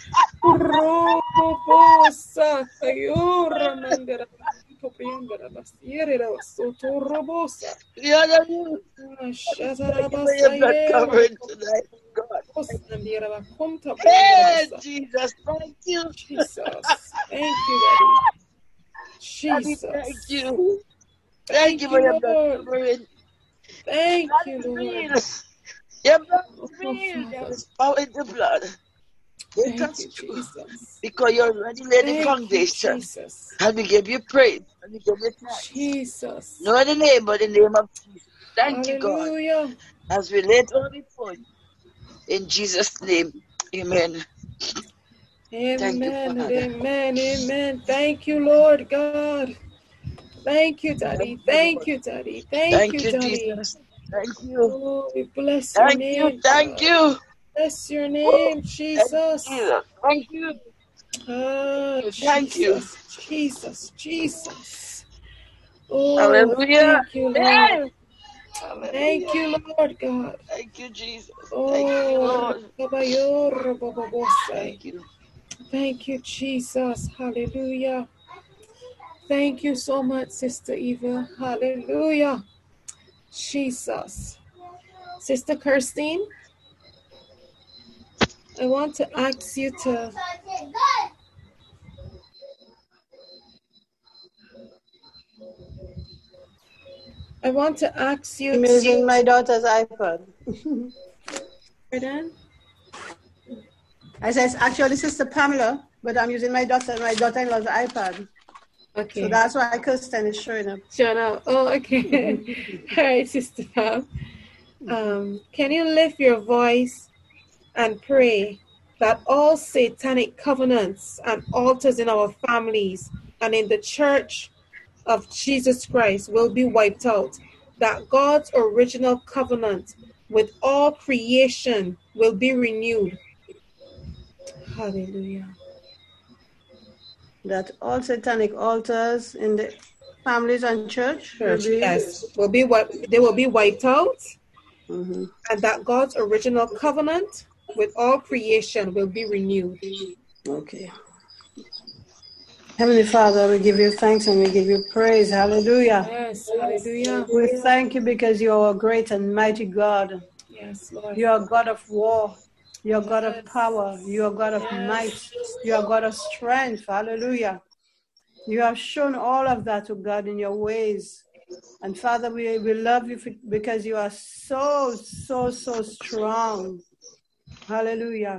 Robobosa, Kayor, Mandera, Briendo, Basiere, Soto, Robosa. we honor you. Thank you for your blood Shazarabasaye, covering tonight, God. Rosandira, Conta, Briendo, Hey, Bosa. Jesus, thank you. Jesus. Thank you, Daddy. Daddy, thank Jesus. you. Thank you Thank for your you, blood Lord. covering. Thank Blood you, is Lord. real. Your blood is Oh, real. There Father. is power in the blood. It Thank cuts you, through Jesus. because you already laid the Thank you, foundation. Jesus. And we give you praise. And we give you thanks. Jesus. No other name but the name of Jesus. Thank you, God. Hallelujah. As we lay it all before you. In Jesus' name. Amen. Thank you, Amen and Father. amen. Amen. Thank you, Lord God. Thank you, Daddy. Thank you, Thank Lord. you, Daddy. Thank Thank you, you, Daddy. Jesus. Thank you. Oh, we bless your Thank you. name, Thank God. you. Bless your Woo. name, Thank you, Jesus. Jesus. Thank you. Ah, Thank you. Jesus, Jesus, Jesus. Oh, Hallelujah. thank you, Lord. Amen. Thank you, Lord God. Thank you, Jesus. Oh, Thank you, Lord. Thank you. Thank you, Jesus. Hallelujah. Thank you so much, Sister Eva. Hallelujah. Jesus. Sister Kirstine, I want to ask you to I want to ask you I'm to using my daughter's iPad. Pardon? I said, actually, Sister Pamela, but I'm using my daughter, my daughter-in-law's iPad. Okay. So that's why Kirsten is showing up. Showing up. Oh, okay. All right, Sister Pam. Um, can you lift your voice and pray that all satanic covenants and altars in our families and in the church of Jesus Christ will be wiped out, that God's original covenant with all creation will be renewed. Hallelujah. That all satanic altars in the families and church, church will be... yes, will be wiped, they will be wiped out, mm-hmm. and that God's original covenant with all creation will be renewed. Okay. Heavenly Father, we give you thanks and we give you praise. Hallelujah. Yes, hallelujah. We thank you because you are a great and mighty God. Yes, Lord. You are God of war. You are God yes. of power. You are God of yes. might. You are God of strength. Hallelujah. You have shown all of that to God in your ways. And Father, we, we love you for, because you are so, so, so strong. Hallelujah.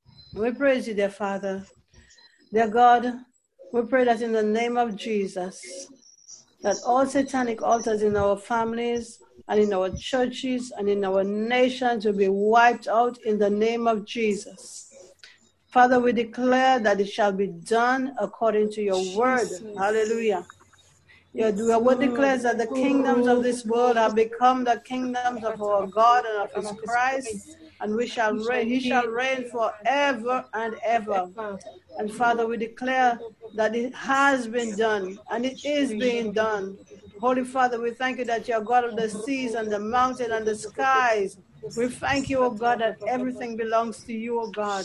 We praise you, dear Father. Dear God, we pray that in the name of Jesus, that all satanic altars in our families and in our churches and in our nations will be wiped out in the name of Jesus. Father, we declare that it shall be done according to your word. Jesus. Hallelujah. Your, your word declares that the kingdoms of this world have become the kingdoms of our God and of his Christ, and we shall reign. He shall reign forever and ever. And Father, we declare that it has been done and it is being done. Holy Father, we thank you that you are God of the seas and the mountain and the skies. We thank you, O God, that everything belongs to you, O God.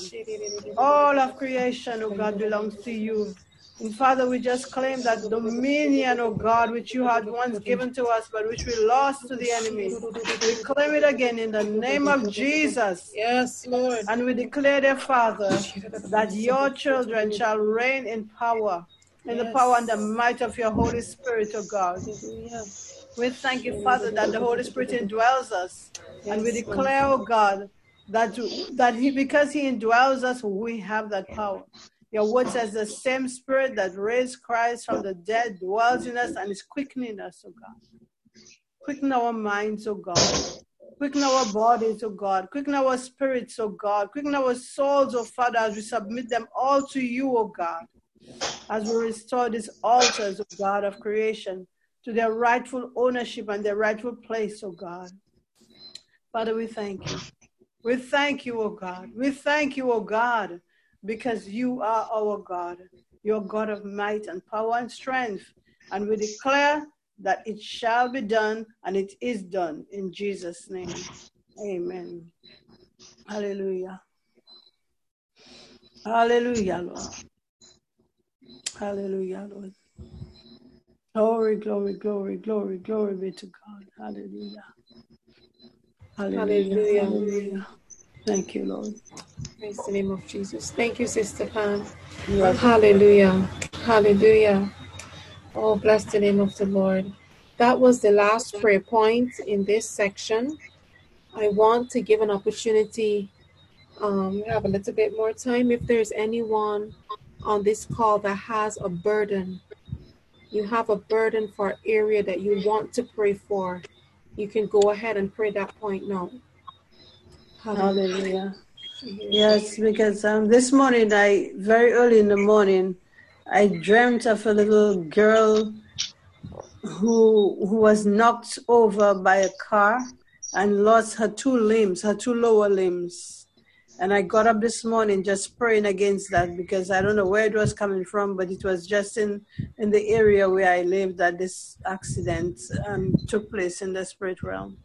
All of creation, O God, belongs to you. And Father, we just claim that dominion, O God, which you had once given to us, but which we lost to the enemy. We claim it again in the name of Jesus. Yes, Lord. And we declare, dear Father, that your children shall reign in power, in yes. the power and the might of your Holy Spirit, O God. Yes. We thank you, Father, that the Holy Spirit indwells us. Yes, and we declare, O God, that, that he, because he indwells us, we have that power. Your word says the same spirit that raised Christ from the dead dwells in us and is quickening us, oh God. Quicken our minds, oh God. Quicken our bodies, oh God. Quicken our spirits, oh God. Quicken our souls, oh Father, as we submit them all to you, oh God. As we restore these altars, oh God, of creation to their rightful ownership and their rightful place, oh God. Father, we thank you. We thank you, oh God. We thank you, oh God. Because you are our God. You're God of might and power and strength. And we declare that it shall be done and it is done in Jesus' name. Amen. Hallelujah. Hallelujah, Lord. Hallelujah, Lord. Glory, glory, glory, glory, glory be to God. Hallelujah. Hallelujah. Hallelujah. Hallelujah. Thank you, Lord. Praise the name of Jesus. Thank you, Sister Pam. Yes. Hallelujah. Hallelujah. Oh, bless the name of the Lord. That was the last prayer point in this section. I want to give an opportunity. Um, we have a little bit more time. If there's anyone on this call that has a burden, you have a burden for an area that you want to pray for, you can go ahead and pray that point now. Hallelujah. Yes, because um, this morning, I very early in the morning, I dreamt of a little girl who who was knocked over by a car and lost her two limbs, her two lower limbs. And I got up this morning just praying against that because I don't know where it was coming from, but it was just in, in the area where I live that this accident um, took place in the spirit realm.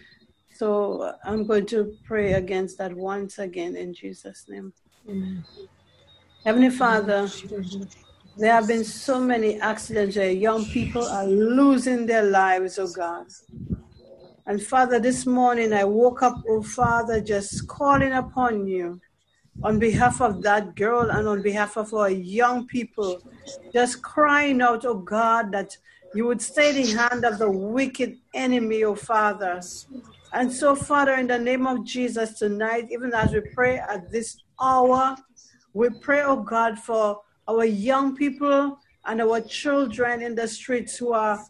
So I'm going to pray against that once again in Jesus' name. Amen. Heavenly Father, there have been so many accidents where young people are losing their lives, oh God. And Father, this morning I woke up, oh Father, just calling upon you on behalf of that girl and on behalf of our young people, just crying out, oh God, that you would stay the hand of the wicked enemy, oh Father. And so, Father, in the name of Jesus tonight, even as we pray at this hour, we pray, oh God, for our young people and our children in the streets who are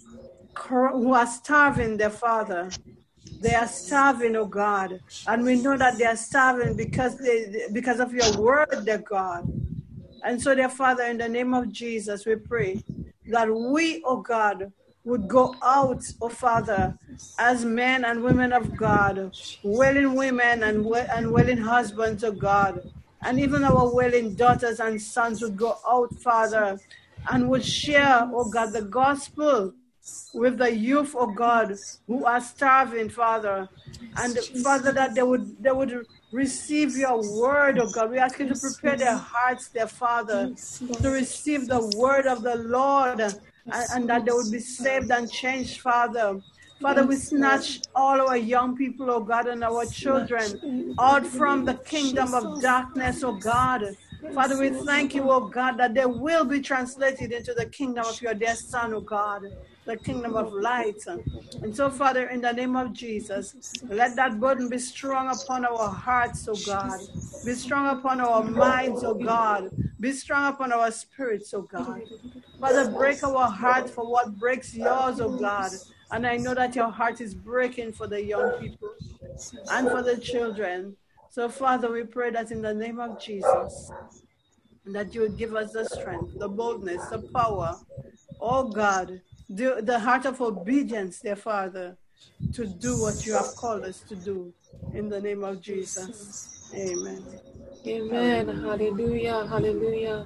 who are starving, their Father. They are starving, oh God. And we know that they are starving because they because of your word, their God. And so, dear Father, in the name of Jesus, we pray that we, oh God, would go out, oh Father, as men and women of God, willing women and, and willing husbands, oh God. And even our willing daughters and sons would go out, Father, and would share, oh God, the gospel with the youth, oh God, who are starving, Father. And Father, that they would they would receive your word, oh God. We ask you to prepare their hearts, their Father, to receive the word of the Lord, and, and that they would be saved and changed, Father. Father, we snatch all our young people, oh God, and our children out from the kingdom of darkness, oh God. Father, we thank you, oh God, that they will be translated into the kingdom of your dear Son, oh God, the kingdom of light. And so, Father, in the name of Jesus, let that burden be strong upon our hearts, oh God. Be strong upon our minds, oh God. Be strong upon our spirits, oh God. Father, break our heart for what breaks yours, oh God. And I know that your heart is breaking for the young people and for the children. So, Father, we pray that in the name of Jesus, that you would give us the strength, the boldness, the power, oh God, the, the heart of obedience, dear Father, to do what you have called us to do. In the name of Jesus. Amen. Amen. Hallelujah. Hallelujah.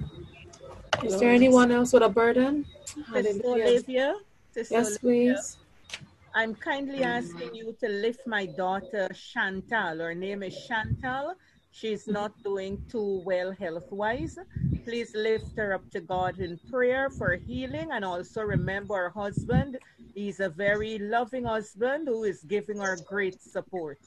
Is there anyone else with a burden? Sister Olivia, Sister Yes, Olivia, please. I'm kindly asking you to lift my daughter Chantal. Her name is Chantal. She's not doing too well health-wise. Please lift her up to God in prayer for healing, and also remember her husband. He's a very loving husband who is giving her great support.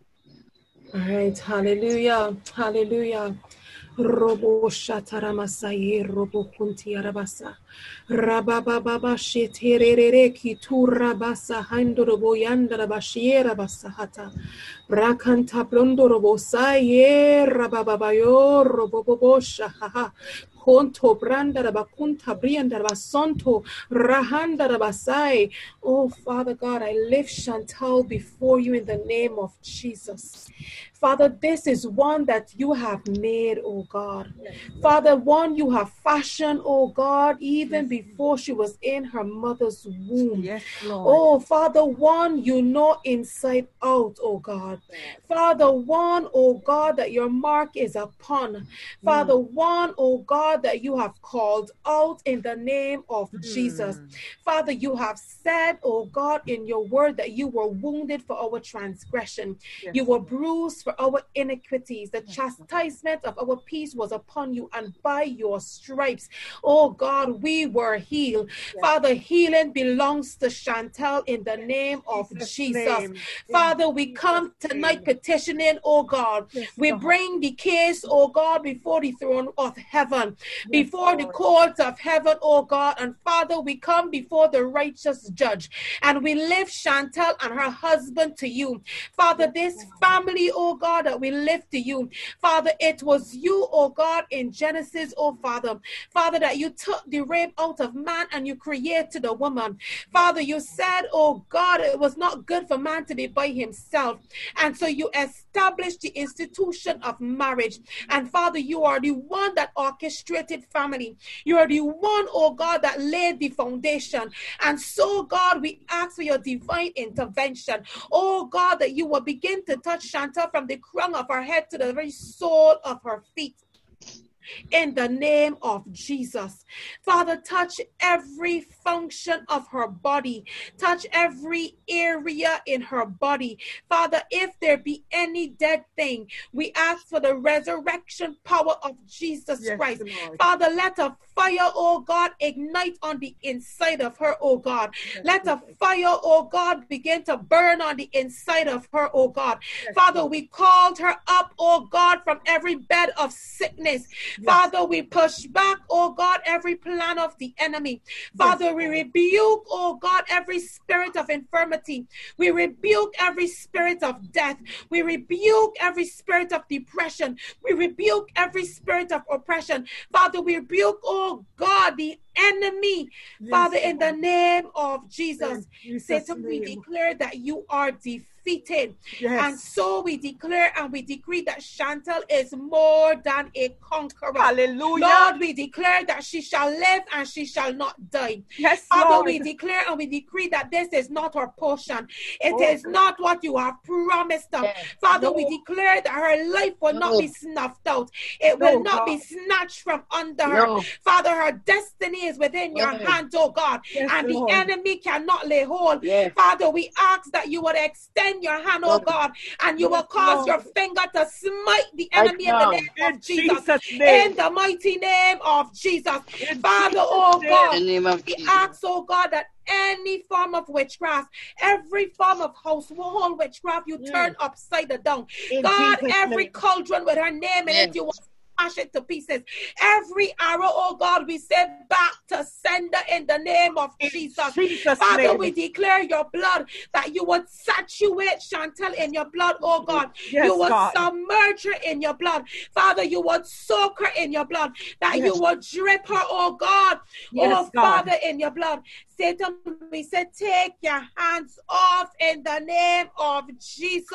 All right. Hallelujah. Hallelujah. Robo shataramasaye robo kunti arabasa rabababa sheterere ki turabasa handorobo yandara bashiera basahata rakanta blondorobo saye rababayo robobo shahaha konto branda rabakunta brianda rabasonto rahanda rabasai. Oh Father God, I lift Chantal before you in the name of Jesus. Father, this is one that you have made, oh God. Father, one you have fashioned, oh God, even before she was in her mother's womb. Yes, Lord. Oh, Father, one you know inside out, oh God. Father, one, oh God, that your mark is upon. Father, one, oh God, that you have called out in the name of Jesus. Father, you have said, oh God, in your word that you were wounded for our transgression. Yes. You were bruised for our iniquities. The chastisement of our peace was upon you, and by your stripes, oh God, we were healed. Yes. Father, healing belongs to Chantal in the name of Jesus' Jesus. name. Father, In we Jesus' come tonight name. petitioning, oh God. Yes, We God. bring the case, oh God, before the throne of heaven, Yes, before the Lord. courts of heaven, oh God. And Father, we come before the righteous judge, and we lift Chantal and her husband to you. Father, this family, oh God, that we lift to you. Father, it was you, oh God, in Genesis, oh Father. Father, that you took the raven rib out of man and you created a woman. Father, you said, oh God, it was not good for man to be by himself. And so you established the institution of marriage. And Father, you are the one that orchestrated family. You are the one, oh God, that laid the foundation. And so, God, we ask for your divine intervention. Oh God, that you will begin to touch Chantal from the crown of her head to the very sole of her feet. In the name of Jesus. Father, touch every function of her body. Touch every area in her body. Father, if there be any dead thing, we ask for the resurrection power of Jesus yes, Christ. Lord. Father, let a fire, oh God, ignite on the inside of her, oh God. Yes, let a fire, oh God, begin to burn on the inside of her, oh God. Yes, Father, Lord. We called her up, oh God, from every bed of sickness. Yes. Father, we push back, oh God, every plan of the enemy. Father, yes, we rebuke, oh God, every spirit of infirmity. We rebuke every spirit of death. We rebuke every spirit of depression. We rebuke every spirit of oppression. Father, we rebuke, oh God, the enemy. Yes, Father, in the name of Jesus, yes, Satan, name. We declare that you are defeated. Yes. And so we declare and we decree that Chantal is more than a conqueror. Hallelujah. Lord, we declare that she shall live and she shall not die. Yes, Father, Lord. We declare and we decree that this is not her portion. It oh. is not what you have promised her. Yes. Father, no. we declare that her life will no. not be snuffed out. It no, will not God. be snatched from under no. her. Father, her destiny is within yes. your hands, oh God. Yes, and Lord. The enemy cannot lay hold. Yes. Father, we ask that you would extend your hand, oh God, and you will cause your finger to smite the enemy in the name of Jesus. In the mighty name of Jesus. Father, oh God, we ask, oh God, that any form of witchcraft, every form of household witchcraft, you turn upside down. God, every cauldron with her name in it, you will smash it to pieces. Every arrow, oh God, we send back to sender in the name of in Jesus. Jesus Father, name. We declare your blood, that you would saturate Chantal in your blood, oh God. Yes, you would God. submerge her in your blood. Father, you would soak her in your blood, that yes. you would drip her, oh God. Yes, oh God. Father, in your blood. Satan, we said, take your hands off in the name of Jesus.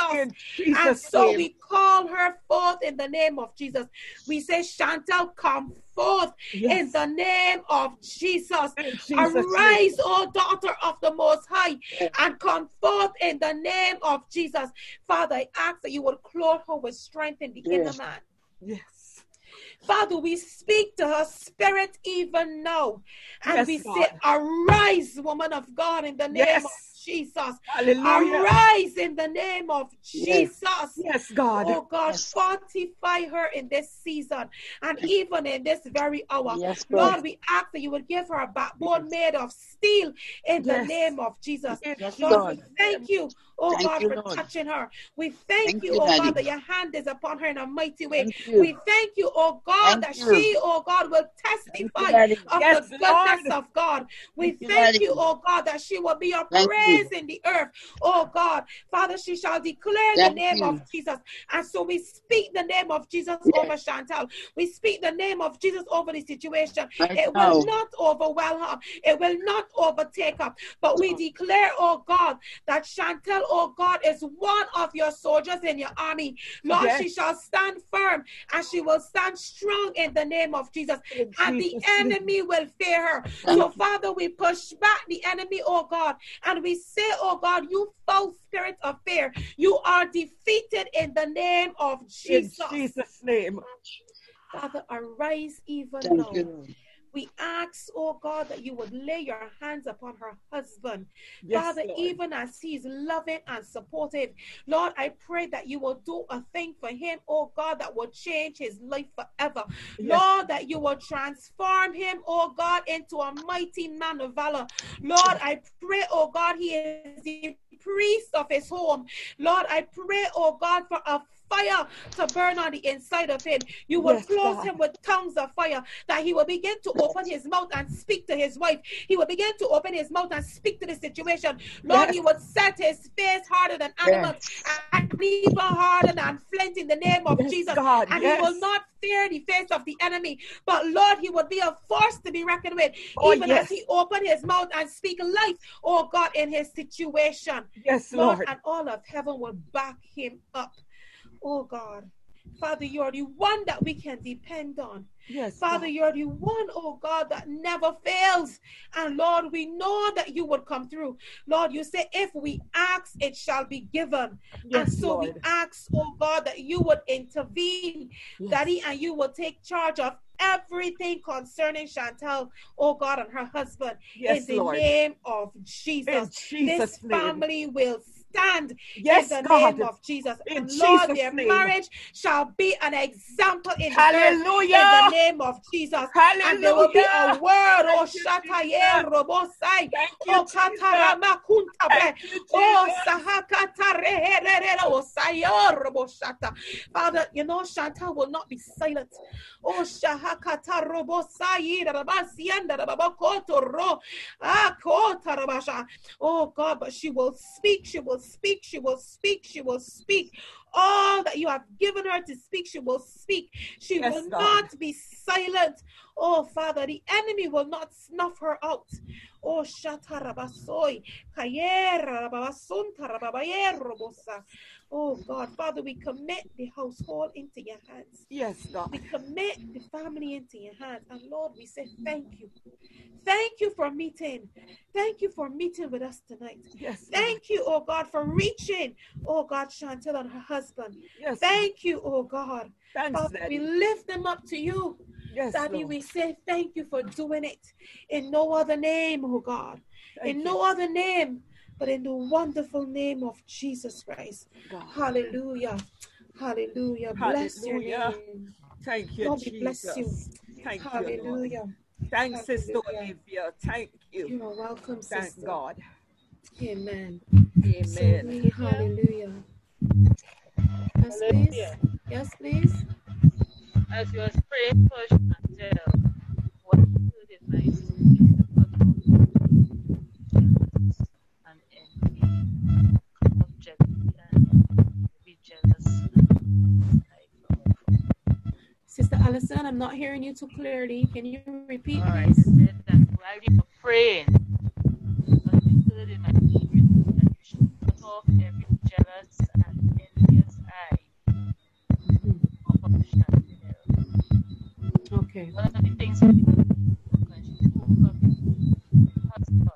And so name. we call her forth in the name of Jesus. We say, Chantal, come forth yes. in the name of Jesus. Jesus Arise, name. O daughter of the Most High, and come forth in the name of Jesus. Father, I ask that you would clothe her with strength in the yes. inner man. Yes. Father, we speak to her spirit even now. And yes, we God. say, arise, woman of God, in the name yes. of Jesus. Hallelujah. Arise in the name of Jesus. Yes, yes God. Oh God, yes. fortify her in this season and even in this very hour. Yes, Lord, we ask that you would give her a backbone made of steel in yes. the name of Jesus. Yes, Lord, God. we thank you. Oh thank God, you, for Lord. touching her. We thank, thank you, you, oh Daddy. God, that your hand is upon her in a mighty way. We thank you, oh God, thank that you. she, oh God, will testify you, of yes, the goodness Lord. of God. We thank, thank you, oh God, that she will be a thank praise you. in the earth. Oh God, Father, she shall declare thank the name you. of Jesus. And so we speak the name of Jesus yes. over Chantal. We speak the name of Jesus over the situation. I it know. will not overwhelm her. It will not overtake her. But we declare, oh God, that Chantal, oh God, is one of your soldiers in your army. Lord, yes. she shall stand firm and she will stand strong in the name of Jesus. In and Jesus the enemy name. will fear her. So, Father, we push back the enemy, oh God, and we say, oh God, you foul spirit of fear, you are defeated in the name of Jesus. In Jesus' name. Father, arise even Thank now. You. We ask, oh God, that you would lay your hands upon her husband. Yes, Father, Lord. even as he's loving and supportive, Lord, I pray that you will do a thing for him, oh God, that will change his life forever. Yes. Lord, that you will transform him, oh God, into a mighty man of valor. Lord, I pray, oh God, he is the priest of his home. Lord, I pray, oh God, for a fire to burn on the inside of him. You will Yes, clothe God. him with tongues of fire, that he will begin to open his mouth and speak to his wife. He will begin to open his mouth and speak to the situation. Lord, Yes. he will set his face harder than adamant and even harder than flint in the name of Yes, Jesus. God, And yes. he will not fear the face of the enemy. But Lord, he would be a force to be reckoned with, Oh, even yes. as he opened his mouth and speak life, oh God, in his situation. Yes, Lord, Lord. and all of heaven will back him up. Oh God. Father, you're the one that we can depend on. Yes, Father, God. you're the one, oh God, that never fails. And Lord, we know that you would come through. Lord, you say, if we ask, it shall be given. Yes, and so Lord. we ask, oh God, that you would intervene, Yes. Daddy, and you will take charge of everything concerning Chantal, oh God, and her husband. Yes, in the Lord. name of Jesus. In Jesus' This name. family will stand Yes, in the God. name of Jesus. In And Lord, Jesus' their name. marriage shall be an example in the earth in Hallelujah. the name of Jesus. And there will be a Hallelujah. word, oh Thank you, Shataye Jesus. Robosai, Thank you, oh Jesus. Katarama Kuntabre, Thank you, oh Jesus. Sahakatareherere Osayo Roboshata. Father, you know Chantal will not be silent. Oh Shahakata Robosai Rabasianda Rabakoto Ro Ah Kota Rabasha. Oh God, but she will speak, she will speak, she will speak, she will speak. All that you have given her to speak, she will speak. She Yes, will God. not be silent. Oh, Father, the enemy will not snuff her out. Oh, Shatarabasoi, Kayera, Rabasunta, Rababayerobosa. Oh, God, Father, we commit the household into your hands. Yes, God. We commit the family into your hands. And Lord, we say thank you. Thank you for meeting. Thank you for meeting with us tonight. Yes, God. Thank you, oh God, for reaching, oh God, Chantal and her husband. Yes, Thank you, oh God. Thanks, Father, we Daddy. lift them up to you. Yes, Daddy, Lord. we say thank you for doing it in no other name, oh God. Thank in you, no other name, but in the wonderful name of Jesus Christ. God. Hallelujah. Hallelujah. Bless your Hallelujah. name. Thank you, Lord, we bless you. Jesus. Thank you, Lord. Hallelujah. Thanks, Sister Hallelujah. Olivia. Thank you. You are welcome, Thank sister. God. Amen. So Amen. we, hallelujah. Yes, please. Olivia, Yes, please. as you was praying for Chantel, what you heard in my spirit is to cut off jealous and envy, cut off jealousy and be jealous and life from her. Sister Alison, I'm not hearing you too clearly. Can you repeat, All right, I please? said that while you were praying, what you heard in my spirit is that you should cut off every jealous and envious eye off of Chantel. Okay. One of the things that when she spoke of her husband,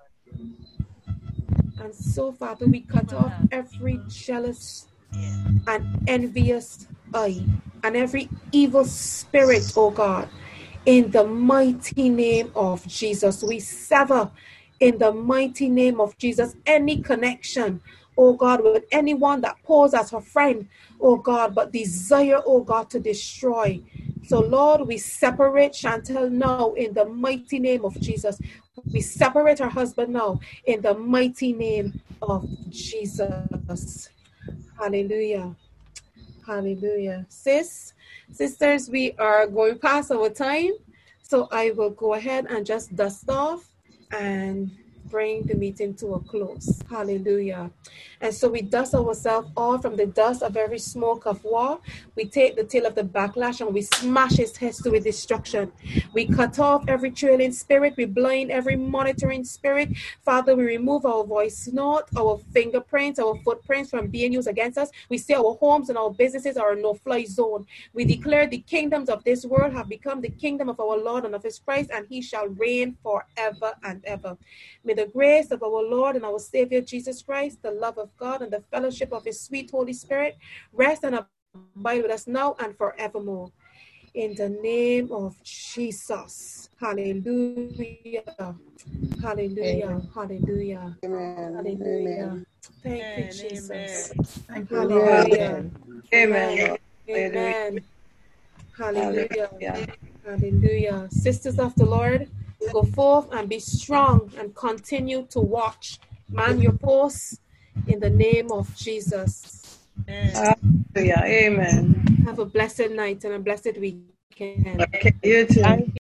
And so, Father, we cut people off have every evil, jealous yeah, and envious eye and every evil spirit, oh God. In the mighty name of Jesus, we sever in the mighty name of Jesus any connection, oh God, with anyone that poses as her friend, oh God, but desire, oh God, to destroy. So, Lord, we separate Chantel now in the mighty name of Jesus. We separate her husband now in the mighty name of Jesus. Hallelujah. Hallelujah. Sis, sisters, we are going past our time. So I will go ahead and just dust off and bring the meeting to a close. Hallelujah. And so we dust ourselves off from the dust of every smoke of war. We take the tail of the backlash and we smash his head to with destruction. We cut off every trailing spirit. We blind every monitoring spirit. Father, we remove our voice note, our fingerprints, our footprints from being used against us. We say our homes and our businesses are a no-fly zone. We declare the kingdoms of this world have become the kingdom of our Lord and of his Christ, and he shall reign forever and ever. May the grace of our Lord and our Savior Jesus Christ, the love of God, and the fellowship of his sweet Holy Spirit rest and abide with us now and forevermore. In the name of Jesus. Hallelujah. Hallelujah. Amen. Hallelujah. Amen. Hallelujah. Amen. Thank you, Amen. Jesus. Thank you, Lord. Hallelujah. Amen. Lord. Amen. Hallelujah. Hallelujah. Hallelujah. Sisters of the Lord, go forth and be strong and continue to watch. Man your posts in the name of Jesus. Hallelujah. Amen. Have a blessed night and a blessed weekend. Okay, you too.